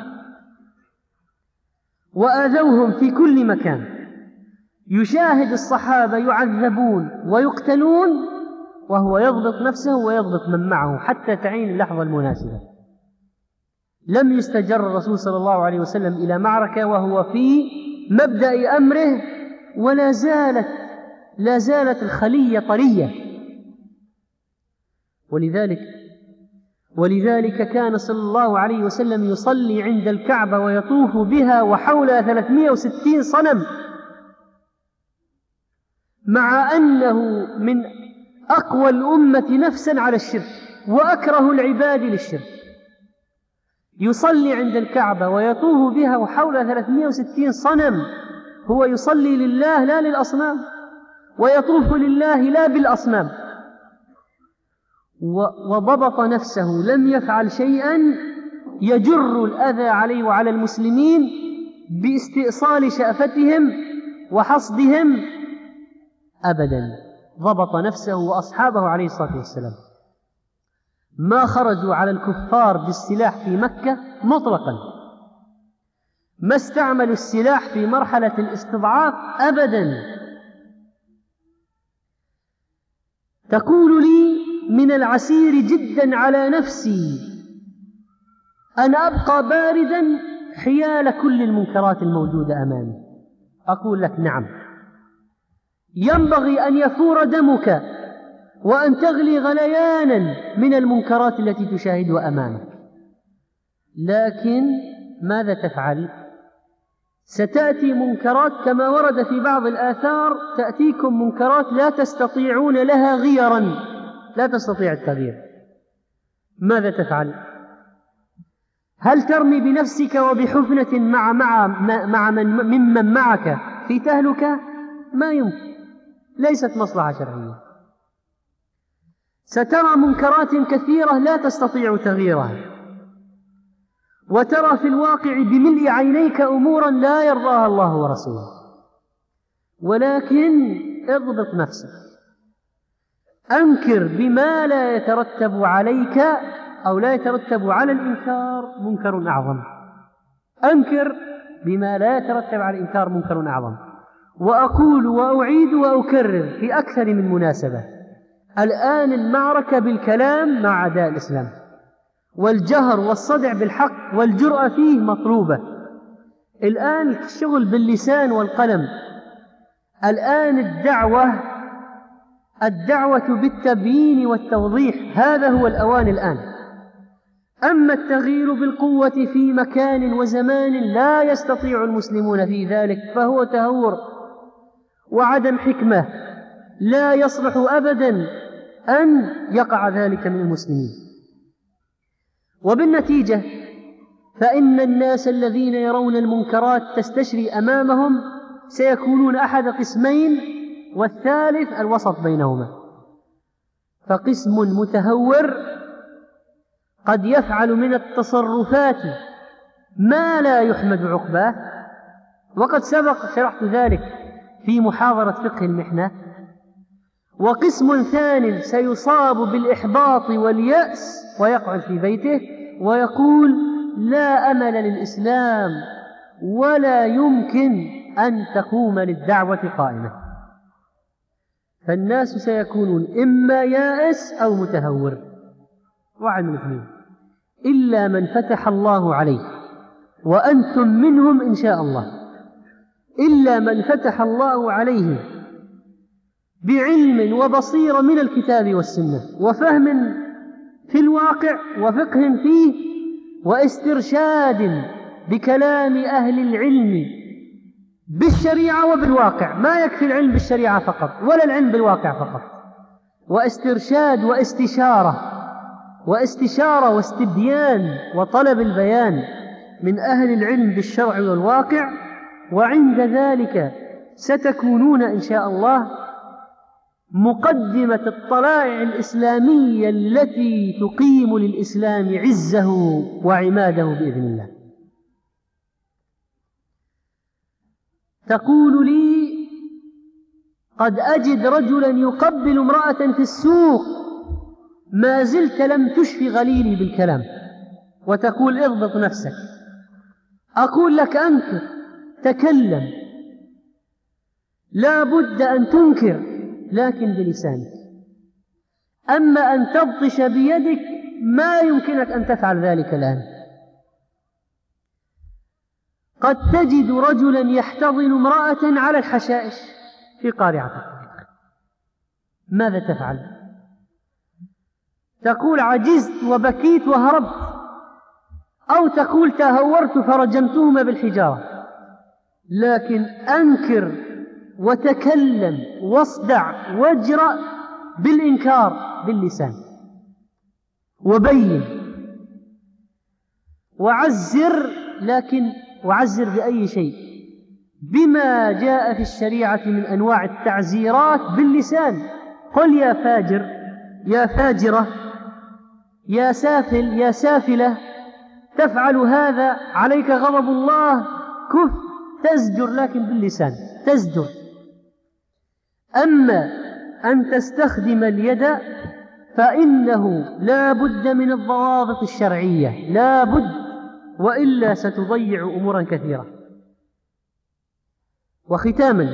وآذوهم في كل مكان. يشاهد الصحابة يعذبون ويقتلون وهو يضبط نفسه ويضبط من معه حتى تعين اللحظة المناسبة. لم يستجر الرسول صلى الله عليه وسلم إلى معركة وهو في مبدأ أمره، ولا زالت لا زالت الخلية طرية. ولذلك ولذلك كان صلى الله عليه وسلم يصلي عند الكعبة ويطوف بها وحولها ثلاثمائة وستين صنم، مع أنه من أقوى الأمة نفسا على الشرك وأكره العباد للشرك. يصلي عند الكعبة ويطوف بها وحولها ثلاثمائة وستين صنم. هو يصلي لله لا للأصنام، ويطوف لله لا بالأصنام. وضبط نفسه، لم يفعل شيئا يجر الأذى عليه وعلى المسلمين باستئصال شأفتهم وحصدهم أبدا. ضبط نفسه وأصحابه عليه الصلاة والسلام. ما خرجوا على الكفار بالسلاح في مكة مطلقا، ما استعملوا السلاح في مرحلة الاستضعاف أبدا. تقول لي: من العسير جدا على نفسي أن أبقى باردا حيال كل المنكرات الموجودة أمامي. أقول لك: نعم، ينبغي أن يفور دمك وأن تغلي غليانا من المنكرات التي تشاهدها أمامك. لكن ماذا تفعل؟ ستأتي منكرات كما ورد في بعض الآثار، تأتيكم منكرات لا تستطيعون لها غيرا، لا تستطيع التغيير. ماذا تفعل؟ هل ترمي بنفسك وبحفنة مع مع مع من ممن معك في تهلكة؟ ما يمكن، ليست مصلحة شرعية. سترى منكرات كثيرة لا تستطيع تغييرها، وترى في الواقع بملء عينيك أمورا لا يرضاها الله ورسوله. ولكن اضبط نفسك، أنكر بما لا يترتب عليك أو لا يترتب على الإنكار منكر أعظم. أنكر بما لا يترتب على الإنكار منكر أعظم. وأقول وأعيد وأكرر في أكثر من مناسبة: الآن المعركة بالكلام مع أعداء الإسلام، والجهر والصدع بالحق والجرأة فيه مطلوبة. الآن الشغل باللسان والقلم. الآن الدعوة الدعوة بالتبيين والتوضيح، هذا هو الأوان الآن. أما التغيير بالقوة في مكان وزمان لا يستطيع المسلمون في ذلك فهو تهور وعدم حكمة، لا يصلح أبدا أن يقع ذلك من المسلمين. وبالنتيجة فإن الناس الذين يرون المنكرات تستشري أمامهم سيكونون أحد قسمين، والثالث الوسط بينهما. فقسم متهور قد يفعل من التصرفات ما لا يحمد عقباه، وقد سبق شرحت ذلك في محاضرة فقه المحنة. وقسم ثاني سيصاب بالإحباط واليأس ويقعد في بيته ويقول: لا أمل للإسلام ولا يمكن أن تقوم للدعوة قائمة. فالناس سيكونون إما يائس أو متهور، واحد من الاثنين، إلا من فتح الله عليه، وأنتم منهم إن شاء الله. إلا من فتح الله عليه بعلم وبصيرة من الكتاب والسنة وفهم في الواقع وفقه فيه واسترشاد بكلام أهل العلم بالشريعة وبالواقع. ما يكفي العلم بالشريعة فقط ولا العلم بالواقع فقط، واسترشاد واستشارة واستشارة واستبيان وطلب البيان من أهل العلم بالشرع والواقع. وعند ذلك ستكونون إن شاء الله مقدمة الطلائع الإسلامية التي تقيم للإسلام عزه وعماده بإذن الله. تقول لي: قد أجد رجلا يقبل امرأة في السوق، ما زلت لم تشفي غليلي بالكلام، وتقول: اضبط نفسك. أقول لك: أنكر، تكلم، لا بد أن تنكر لكن بلسانك. أما أن تبطش بيدك ما يمكنك أن تفعل ذلك الآن. قد تجد رجلا يحتضن امرأة على الحشائش في قارعة الطريق، ماذا تفعل؟ تقول: عجزت وبكيت وهربت، أو تقول: تهورت فرجمتهما بالحجارة. لكن أنكر وتكلم واصدع واجرأ بالإنكار باللسان، وبين وعزر، لكن وعزر بأي شيء؟ بما جاء في الشريعة من أنواع التعزيرات باللسان. قل: يا فاجر، يا فاجرة، يا سافل، يا سافلة، تفعل هذا عليك غضب الله، كف. تزجر لكن باللسان، تزجر. أما أن تستخدم اليد فإنه لا بد من الضوابط الشرعية، لا بد، وإلا ستضيع أمورا كثيرة. وختاما،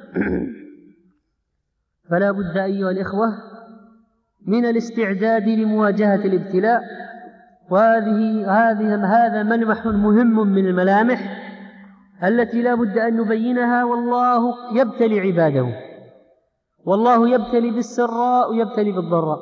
فلا بد أيها الإخوة من الاستعداد لمواجهة الابتلاء. وهذه هذه هذا ملمح مهم من الملامح التي لا بد أن نبينها. والله يبتلي عباده، والله يبتلي بالسراء ويبتلي بالضراء.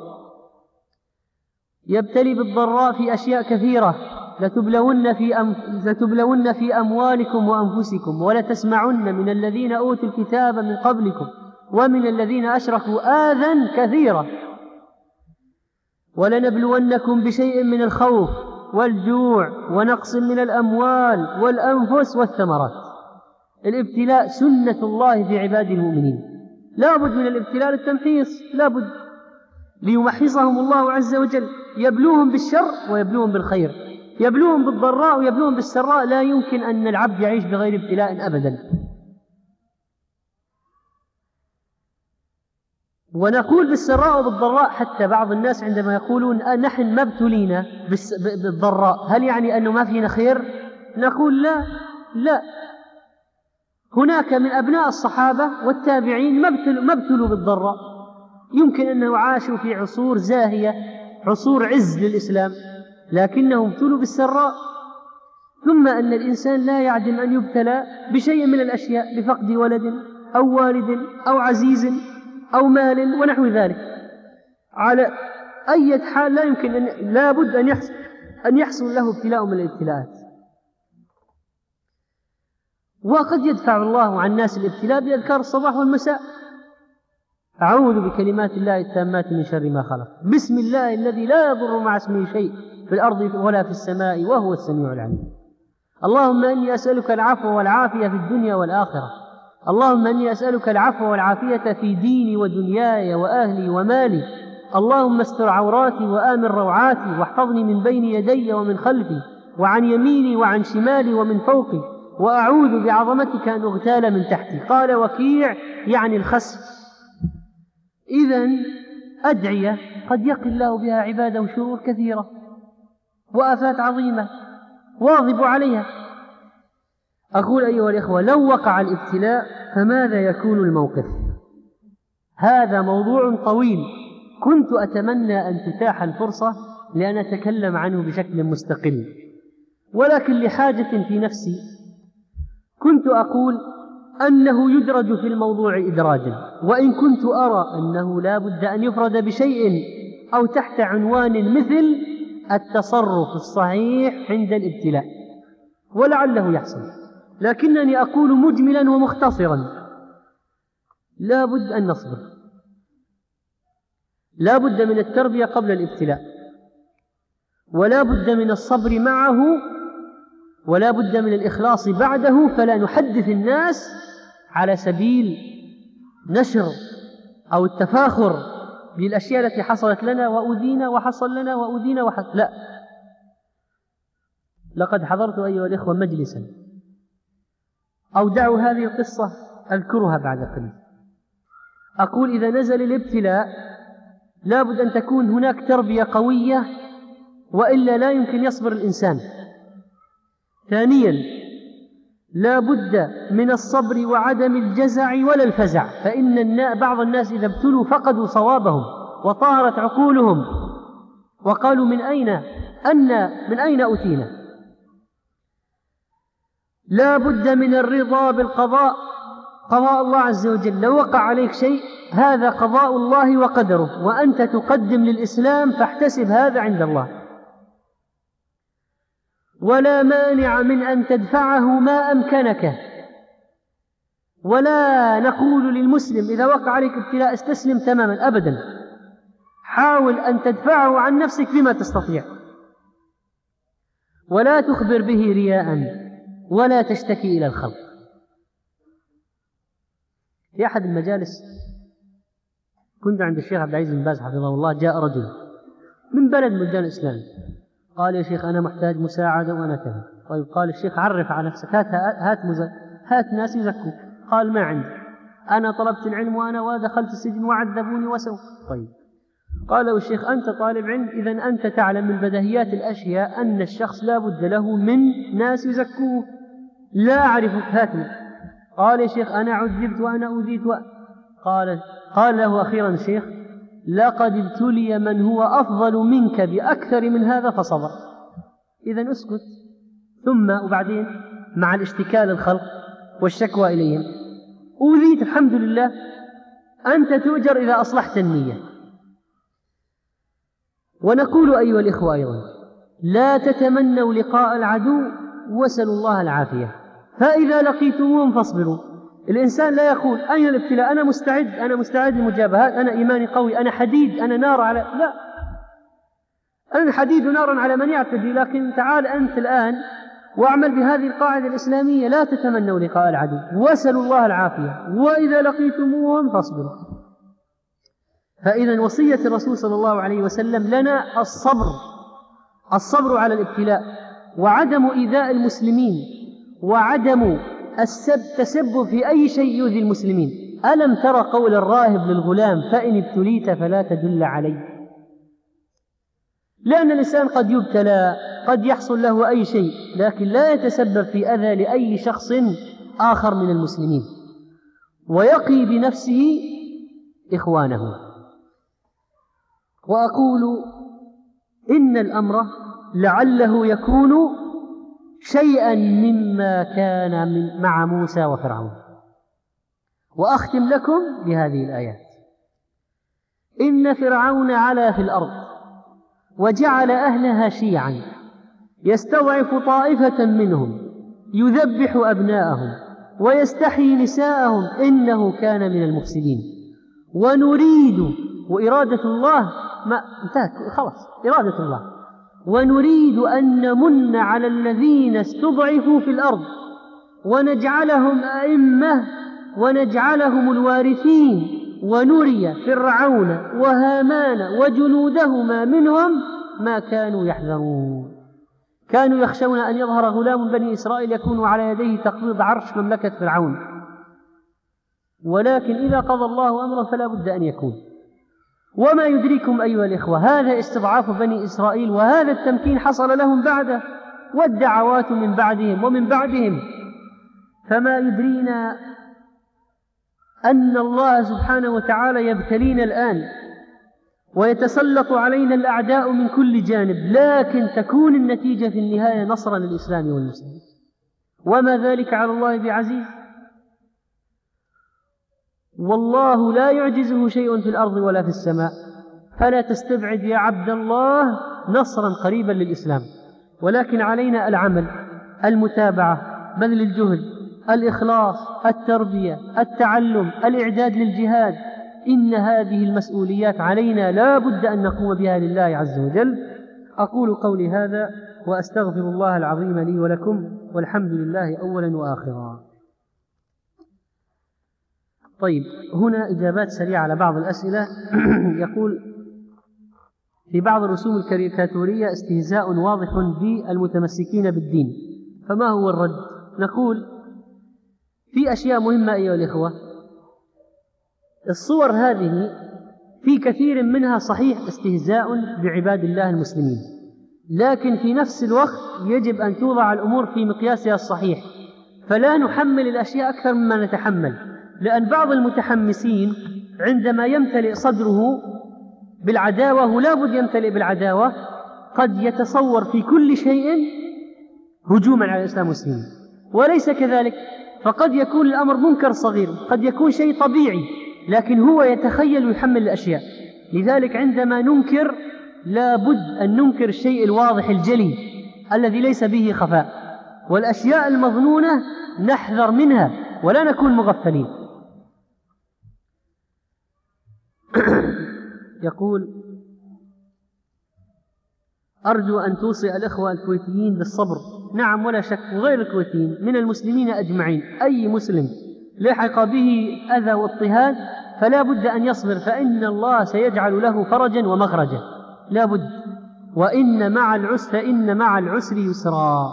يبتلي بالضراء في أشياء كثيرة: لتبلون في, أم... لتبلون في أموالكم وأنفسكم ولتسمعن من الذين أوتوا الكتاب من قبلكم ومن الذين أشركوا آذى كثيرة، ولنبلونكم بشيء من الخوف والجوع ونقص من الأموال والأنفس والثمرات. الابتلاء سنة الله في عباد المؤمنين، لا بد من الابتلاء للتمحيص، لا بد، ليمحصهم الله عز وجل، يبلوهم بالشر ويبلوهم بالخير، يبلوهم بالضراء ويبلوهم بالسراء. لا يمكن أن العبد يعيش بغير ابتلاء أبدا. ونقول بالسراء وبالضراء، حتى بعض الناس عندما يقولون نحن ما ابتلينا بالضراء، هل يعني أنه ما فينا خير؟ نقول لا لا، هناك من أبناء الصحابة والتابعين ما ابتلوا بالضراء، يمكن أنه عاشوا في عصور زاهية، عصور عز للإسلام، لكنهم ابتلوا بالسراء. ثم أن الإنسان لا يعدم أن يبتلى بشيء من الأشياء، بفقد ولد أو والد أو عزيز أو مال ونحو ذلك. على أي حال لا يمكن أن لا بد أن يحصل أن يحصل له ابتلاء من الابتلاءات. وقد يدفع الله عن الناس الابتلاء بأذكار الصباح والمساء: أعوذ بكلمات الله التامات من شر ما خلق، بسم الله الذي لا يضر مع اسمه شيء في الأرض ولا في السماء وهو السميع العليم. اللهم إني أسألك العفو والعافية في الدنيا والآخرة. اللهم إني أسألك العفو والعافية في ديني ودنياي وأهلي ومالي. اللهم استر عوراتي وآمن روعاتي، واحفظني من بين يدي ومن خلفي وعن يميني وعن شمالي ومن فوقي، وأعوذ بعظمتك أن أغتال من تحتي. قال وكيع يعني الخسف. إذن أدعية قد يقي الله بها عباده شرور كثيرة وآفات عظيمة واظب عليها. أقول أيها الإخوة، لو وقع الابتلاء فماذا يكون الموقف؟ هذا موضوع طويل كنت أتمنى أن تتاح الفرصة لأن أتكلم عنه بشكل مستقل، ولكن لحاجة في نفسي كنت أقول أنه يدرج في الموضوع إدراجا، وإن كنت أرى أنه لا بد أن يفرد بشيء أو تحت عنوان مثل التصرف الصحيح عند الابتلاء، ولعله يحصل، لكنني أقول مجملا ومختصرا: لا بد أن نصبر، لا بد من التربية قبل الابتلاء، ولا بد من الصبر معه، ولا بد من الإخلاص بعده، فلا نحدث الناس على سبيل نشر أو التفاخر بالأشياء التي حصلت لنا وأذينا وحصل لنا وأذينا وحصل. لا، لقد حضرت أيها الإخوة مجلسا أودعوا هذه القصة أذكرها بعد قليل. أقول إذا نزل الابتلاء لا بد أن تكون هناك تربية قوية، وإلا لا يمكن يصبر الإنسان. ثانيا، لا بد من الصبر وعدم الجزع ولا الفزع، فإن بعض الناس إذا ابتلوا فقدوا صوابهم وطارت عقولهم وقالوا من أين أن من أين أتينا. لا بد من الرضا بالقضاء، قضاء الله عز وجل، لو وقع عليك شيء هذا قضاء الله وقدره، وأنت تقدم للإسلام فاحتسب هذا عند الله. ولا مانع من أن تدفعه ما أمكنك، ولا نقول للمسلم إذا وقع عليك ابتلاء استسلم تماما، أبدا، حاول أن تدفعه عن نفسك بما تستطيع، ولا تخبر به رياء، ولا تشتكي إلى الخلق. في أحد المجالس كنت عند الشيخ عبد العزيز بن باز حفظه الله، جاء رجل من بلد من بلدان الإسلام قال: يا شيخ أنا محتاج مساعدة وأنا كذا. طيب، قال الشيخ عرف على نفسك، هات, هات, مز... هات ناس يزكوك. قال: ما عندي، أنا طلبت العلم وأنا ودخلت السجن وعذبوني وسووا. طيب، قال له الشيخ: أنت طالب علم، إذن أنت تعلم من بديهيات الأشياء أن الشخص لا بد له من ناس يزكوه، لا أعرفك، هاتني. قال: يا شيخ أنا عذبت وأنا أذيت و... قال قال له أخيرا الشيخ: لقد ابتلي من هو أفضل منك بأكثر من هذا فصبر. إذن اسكت. ثم وبعدين مع الاشتكاء للخلق والشكوى إليهم، أوذيت الحمد لله، أنت تؤجر إذا أصلحت النية. ونقول أيها الإخوة أيضا: لا تتمنوا لقاء العدو واسألوا الله العافية، فإذا لقيتموهم فاصبروا. الإنسان لا يقول أين الابتلاء، أنا مستعد أنا مستعد للمجابهات، أنا إيماني قوي، أنا حديد، أنا نار على، لا، أنا حديد نارا على من يعتدي، لكن تعال أنت الآن واعمل بهذه القاعدة الإسلامية: لا تتمنوا لقاء العدو واسألوا الله العافية، وإذا لقيتموهم فاصبروا. فإذا وصية الرسول صلى الله عليه وسلم لنا الصبر، الصبر على الابتلاء، وعدم إيذاء المسلمين، وعدم التسبب في أي شيء يؤذي المسلمين. ألم ترى قول الراهب للغلام: فإن ابتليت فلا تدل علي؟ لأن الإنسان قد يبتلى قد يحصل له أي شيء، لكن لا يتسبب في أذى لأي شخص آخر من المسلمين، ويقي بنفسه إخوانه. وأقول إن الأمر لعله يكون شيئا مما كان من مع موسى وفرعون. وأختم لكم بهذه الآيات: إن فرعون علا في الأرض وجعل أهلها شيعا يستضعف طائفة منهم يذبح أبناءهم ويستحيي نساءهم إنه كان من المفسدين. ونريد، وإرادة الله ما انتهت خلاص، إرادة الله، ونريد أن نمن على الذين استضعفوا في الأرض ونجعلهم أئمة ونجعلهم الوارثين ونري فرعون وهامان وجنودهما منهم ما كانوا يحذرون. كانوا يخشون أن يظهر غلام بني إسرائيل يكون على يديه تقبيض عرش مملكة فرعون، ولكن إذا قضى الله أمرا فلا بد أن يكون. وما يدريكم أيها الإخوة، هذا استضعاف بني إسرائيل وهذا التمكين حصل لهم بعده، والدعوات من بعدهم ومن بعدهم. فما يدرينا أن الله سبحانه وتعالى يبتلينا الآن ويتسلط علينا الأعداء من كل جانب، لكن تكون النتيجة في النهاية نصرا للإسلام والمسلمين، وما ذلك على الله بعزيز. والله لا يعجزه شيء في الأرض ولا في السماء، فلا تستبعد يا عبد الله نصرا قريبا للإسلام، ولكن علينا العمل، المتابعة، بذل الجهد، الإخلاص، التربية، التعلم، الإعداد للجهاد. إن هذه المسؤوليات علينا لا بد أن نقوم بها لله عز وجل. أقول قولي هذا وأستغفر الله العظيم لي ولكم، والحمد لله أولا وآخرا. طيب، هنا إجابات سريعة على بعض الأسئلة. يقول: في بعض الرسوم الكاريكاتورية استهزاء واضح بالمتمسكين بالدين، فما هو الرد؟ نقول في أشياء مهمة أيها الإخوة. الصور هذه في كثير منها صحيح استهزاء بعباد الله المسلمين، لكن في نفس الوقت يجب أن توضع الأمور في مقياسها الصحيح، فلا نحمل الأشياء أكثر مما نتحمل. لأن بعض المتحمسين عندما يمتلئ صدره بالعداوة، ولا بد يمتلئ بالعداوة، قد يتصور في كل شيء هجوما على الإسلام والمسلمين، وليس كذلك. فقد يكون الأمر منكر صغير، قد يكون شيء طبيعي، لكن هو يتخيل ويحمل الأشياء. لذلك عندما ننكر لا بد أن ننكر الشيء الواضح الجلي الذي ليس به خفاء، والأشياء المظنونة نحذر منها ولا نكون مغفلين. يقول: أرجو أن توصي الإخوة الكويتيين بالصبر. نعم ولا شك، وغير الكويتيين من المسلمين أجمعين، أي مسلم لحق به أذى واضطهاد فلا بد أن يصبر، فإن الله سيجعل له فرجا ومخرجا، لا بد. وإن مع العسر إن مع العسر يسرا.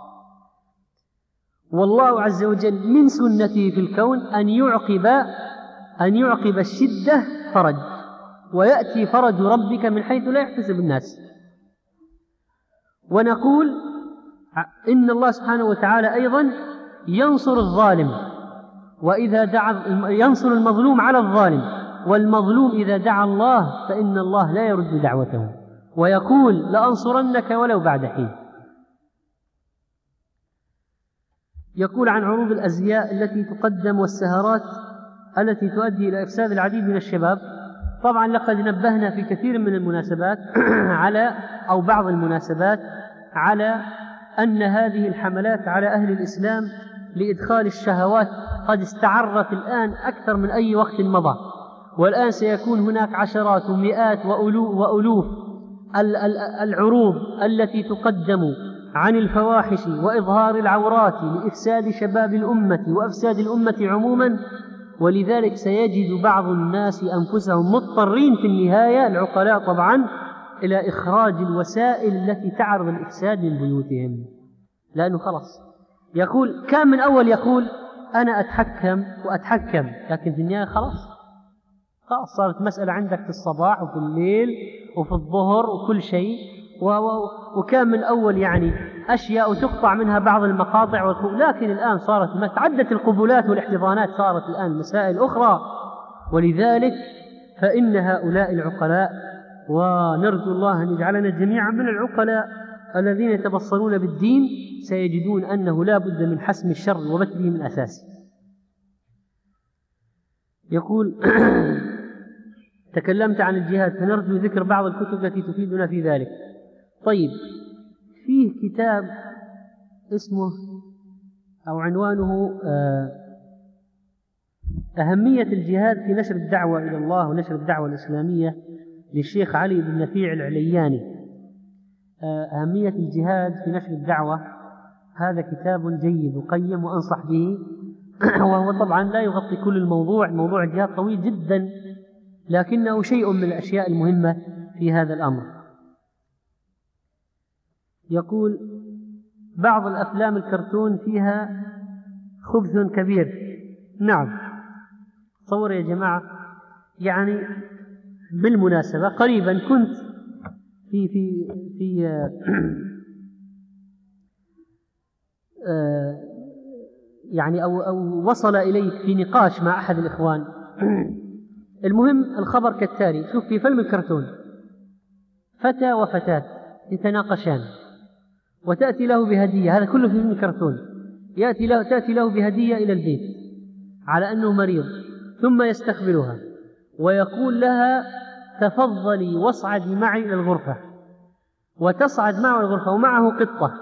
والله عز وجل من سنته في الكون أن يعقب أن يعقب الشدة فرج، ويأتي فرج ربك من حيث لا يحتسب الناس. ونقول إن الله سبحانه وتعالى أيضا ينصر الظالم، وإذا دعا ينصر المظلوم على الظالم، والمظلوم إذا دعا الله فإن الله لا يرد دعوته، ويقول: لأنصرنك ولو بعد حين. يقول عن عروض الأزياء التي تقدم والسهرات التي تؤدي إلى إفساد العديد من الشباب. طبعا لقد نبهنا في كثير من المناسبات على أو بعض المناسبات على أن هذه الحملات على أهل الإسلام لإدخال الشهوات قد استعرت الآن أكثر من أي وقت مضى، والآن سيكون هناك عشرات ومئات وألوف العروض التي تقدم عن الفواحش وإظهار العورات لإفساد شباب الأمة وأفساد الأمة عموما. ولذلك سيجد بعض الناس أنفسهم مضطرين في النهاية، العقلاء طبعا، إلى إخراج الوسائل التي تعرض الإفساد من بيوتهم، لأنه خلاص يقول كان من أول يقول أنا أتحكم وأتحكم، لكن في النهاية خلاص خلاص صارت مسألة عندك في الصباح وفي الليل وفي الظهر وكل شيء، وكان من أول يعني أشياء تقطع منها بعض المقاطع، لكن الآن صارت ما تعدت القبولات والاحتضانات، صارت الآن مسائل أخرى. ولذلك فإن هؤلاء العقلاء، ونرجو الله أن يجعلنا جميعا من العقلاء الذين يتبصرون بالدين، سيجدون أنه لا بد من حسم الشر وبتره من أساسه. يقول تكلمت عن الجهاد، فنرجو ذكر بعض الكتب التي تفيدنا في ذلك. طيب، فيه كتاب اسمه أو عنوانه أهمية الجهاد في نشر الدعوة إلى الله ونشر الدعوة الإسلامية للشيخ علي بن نفيع العلياني. أهمية الجهاد في نشر الدعوة، هذا كتاب جيد وقيم وأنصح به، وهو طبعا لا يغطي كل الموضوع، موضوع الجهاد طويل جدا، لكنه شيء من الأشياء المهمة في هذا الأمر. يقول بعض الأفلام الكرتون فيها خبث كبير. نعم، تصور يا جماعة، يعني بالمناسبة قريبا كنت في في في آه يعني أو أو وصل إليك في نقاش مع أحد الإخوان. المهم الخبر كالتالي: شوف، في فيلم الكرتون فتى وفتاة يتناقشان وتأتي له بهدية، هذا كله في فيلم الكرتون، يأتي له تأتي له بهدية إلى البيت على أنه مريض، ثم يستقبلها ويقول لها تفضلي واصعدي معي إلى الغرفة، وتصعد معه الغرفة ومعه قطة،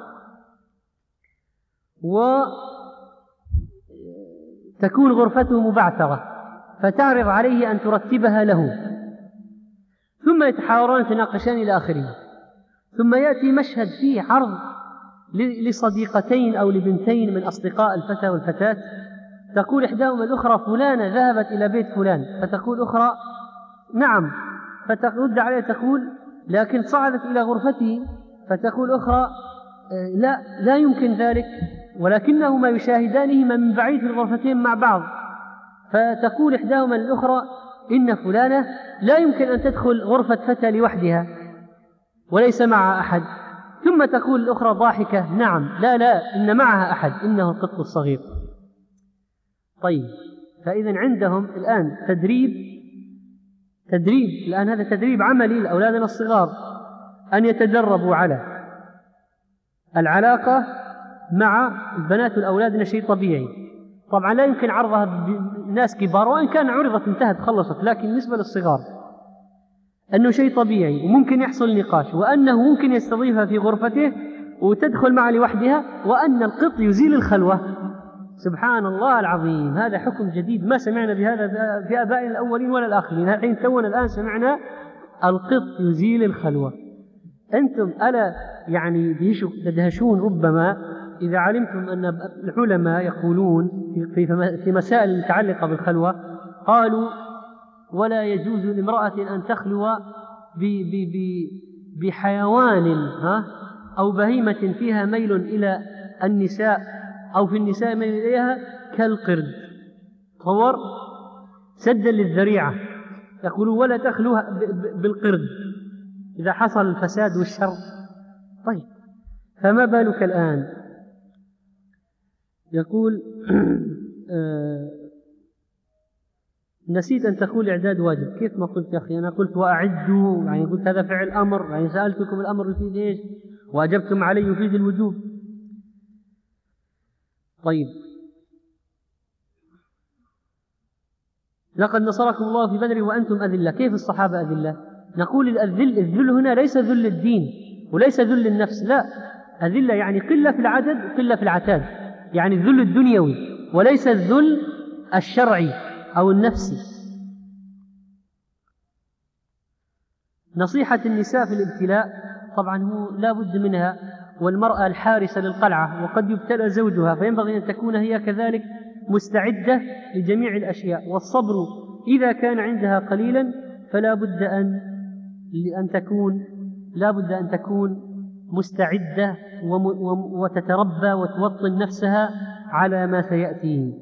وتكون غرفته مبعثرة، فتعرض عليه أن ترتبها له، ثم يتحاورون يتناقشان إلى آخره. ثم يأتي مشهد فيه عرض لصديقتين أو لبنتين من أصدقاء الفتى والفتاة، تقول إحداهما الأخرى فلانة ذهبت إلى بيت فلان، فتقول أخرى نعم، فترد عليه تقول لكن صعدت إلى غرفته، فتقول أخرى لا لا يمكن ذلك، ولكنهما يشاهدانهما من بعيد في الغرفتين مع بعض. فتقول إحداهما للأخرى إن فلانة لا يمكن أن تدخل غرفة فتى لوحدها وليس معها أحد. ثم تقول الأخرى ضاحكة نعم لا لا إن معها أحد، إنه القط الصغير. طيب، فإذا عندهم الآن تدريب تدريب الآن هذا تدريب عملي لأولادنا الصغار، أن يتدربوا على العلاقة مع البنات والأولاد، شيء طبيعي. طبعا لا يمكن عرضها بناس كبار، وإن كان عرضت انتهت خلصت، لكن بالنسبة للصغار أنه شيء طبيعي وممكن يحصل نقاش، وأنه ممكن يستضيفها في غرفته وتدخل معه لوحدها، وأن القط يزيل الخلوة. سبحان الله العظيم، هذا حكم جديد ما سمعنا بهذا في آبائنا الأولين ولا الآخرين. الحين تونا الآن سمعنا القط يزيل الخلوة. أنتم ألا يعني تدهشون ربما إذا علمتم أن العلماء يقولون في مسائل المتعلقة بالخلوة، قالوا ولا يجوز لامرأة أن تخلو بحيوان ها أو بهيمة فيها ميل إلى النساء أو في النساء ميل إليها كالقرد، تصور، سدا للذريعة. يقولون ولا تخلو بالقرد إذا حصل الفساد والشر. طيب، فما بالك الآن؟ يقول آه نسيت أن تقول إعداد واجب. كيف ما قلت يا أخي؟ أنا قلت وأعدوا، يعني قلت هذا فعل أمر، يعني سألتكم الأمر يفيد إيش وأجبتم عليه يفيد الوجوب. طيب، لقد نصركم الله في بدر وأنتم أذلة. كيف الصحابة أذلة؟ نقول الذل الذل هنا ليس ذل الدين وليس ذل النفس، لا، أذلة يعني قلة في العدد وقلة في العتاد، يعني الذل الدنيوي وليس الذل الشرعي أو النفسي. نصيحة النساء في الابتلاء طبعا هو لا بد منها، والمرأة الحارسة للقلعة، وقد يبتلى زوجها، فينبغي أن تكون هي كذلك مستعدة لجميع الأشياء. والصبر إذا كان عندها قليلا فلا بد أن أن تكون لا بد أن تكون مستعدة وتتربى وتوطن نفسها على ما سيأتيه.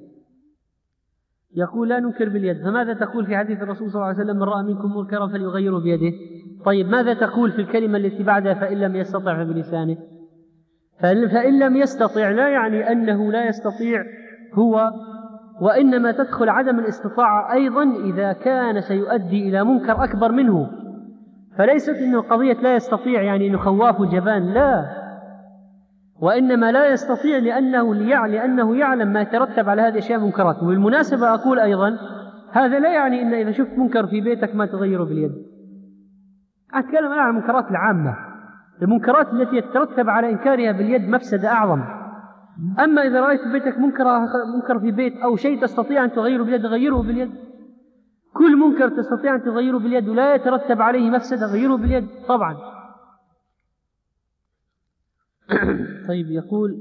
يقول لا ننكر باليد، فماذا تقول في حديث الرسول صلى الله عليه وسلم من رأى منكم منكرا فليغيره بيده؟ طيب ماذا تقول في الكلمة التي بعدها فإن لم يستطع فبلسانه؟ فإن لم يستطع لا يعني أنه لا يستطيع هو، وإنما تدخل عدم الاستطاعة أيضا إذا كان سيؤدي إلى منكر أكبر منه، فليست إنه قضية لا يستطيع يعني إنه خواف جبان، لا، وإنما لا يستطيع لأنه, لأنه يعلم ما يترتب على هذه الأشياء منكرات. وبالمناسبة أقول أيضا هذا لا يعني إن إذا شفت منكر في بيتك ما تغيره باليد. أتكلم عن المنكرات العامة، المنكرات التي يترتب على إنكارها باليد مفسدة أعظم. أما إذا رأيت في بيتك منكر, منكر في بيت أو شيء تستطيع أن تغيره باليد غيره باليد. كل منكر تستطيع أن تغيره باليد ولا يترتب عليه مفسدة غيره باليد طبعا. طيب يقول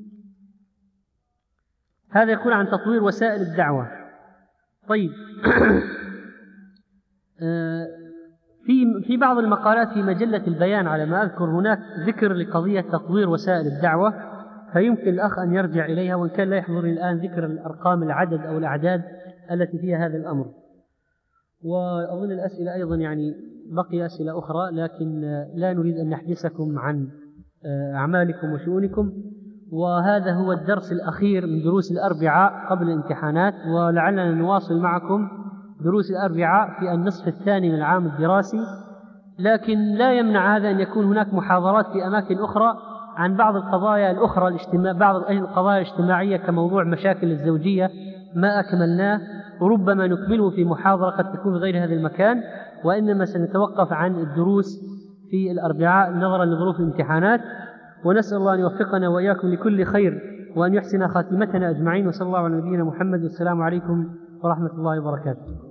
هذا يقول عن تطوير وسائل الدعوة. طيب في في بعض المقالات في مجلة البيان على ما أذكر هناك ذكر لقضية تطوير وسائل الدعوة، فيمكن الأخ أن يرجع إليها، وإن كان لا يحضرني الآن ذكر الأرقام العدد أو الأعداد التي فيها هذا الأمر. وأظن الأسئلة أيضا يعني بقي أسئلة أخرى، لكن لا نريد أن نحبسكم عن أعمالكم وشؤونكم. وهذا هو الدرس الأخير من دروس الأربعاء قبل الامتحانات، ولعلنا نواصل معكم دروس الأربعاء في النصف الثاني من العام الدراسي، لكن لا يمنع هذا أن يكون هناك محاضرات في أماكن أخرى عن بعض القضايا الأخرى الاجتماع بعض القضايا الاجتماعية كموضوع مشاكل الزوجية ما أكملناه، وربما نكمله في محاضرة قد تكون في غير هذا المكان، وإنما سنتوقف عن الدروس في الأربعاء نظرا لظروف الامتحانات. ونسأل الله أن يوفقنا وإياكم لكل خير وأن يحسن خاتمتنا أجمعين، وصلى الله على نبينا محمد، والسلام عليكم ورحمة الله وبركاته.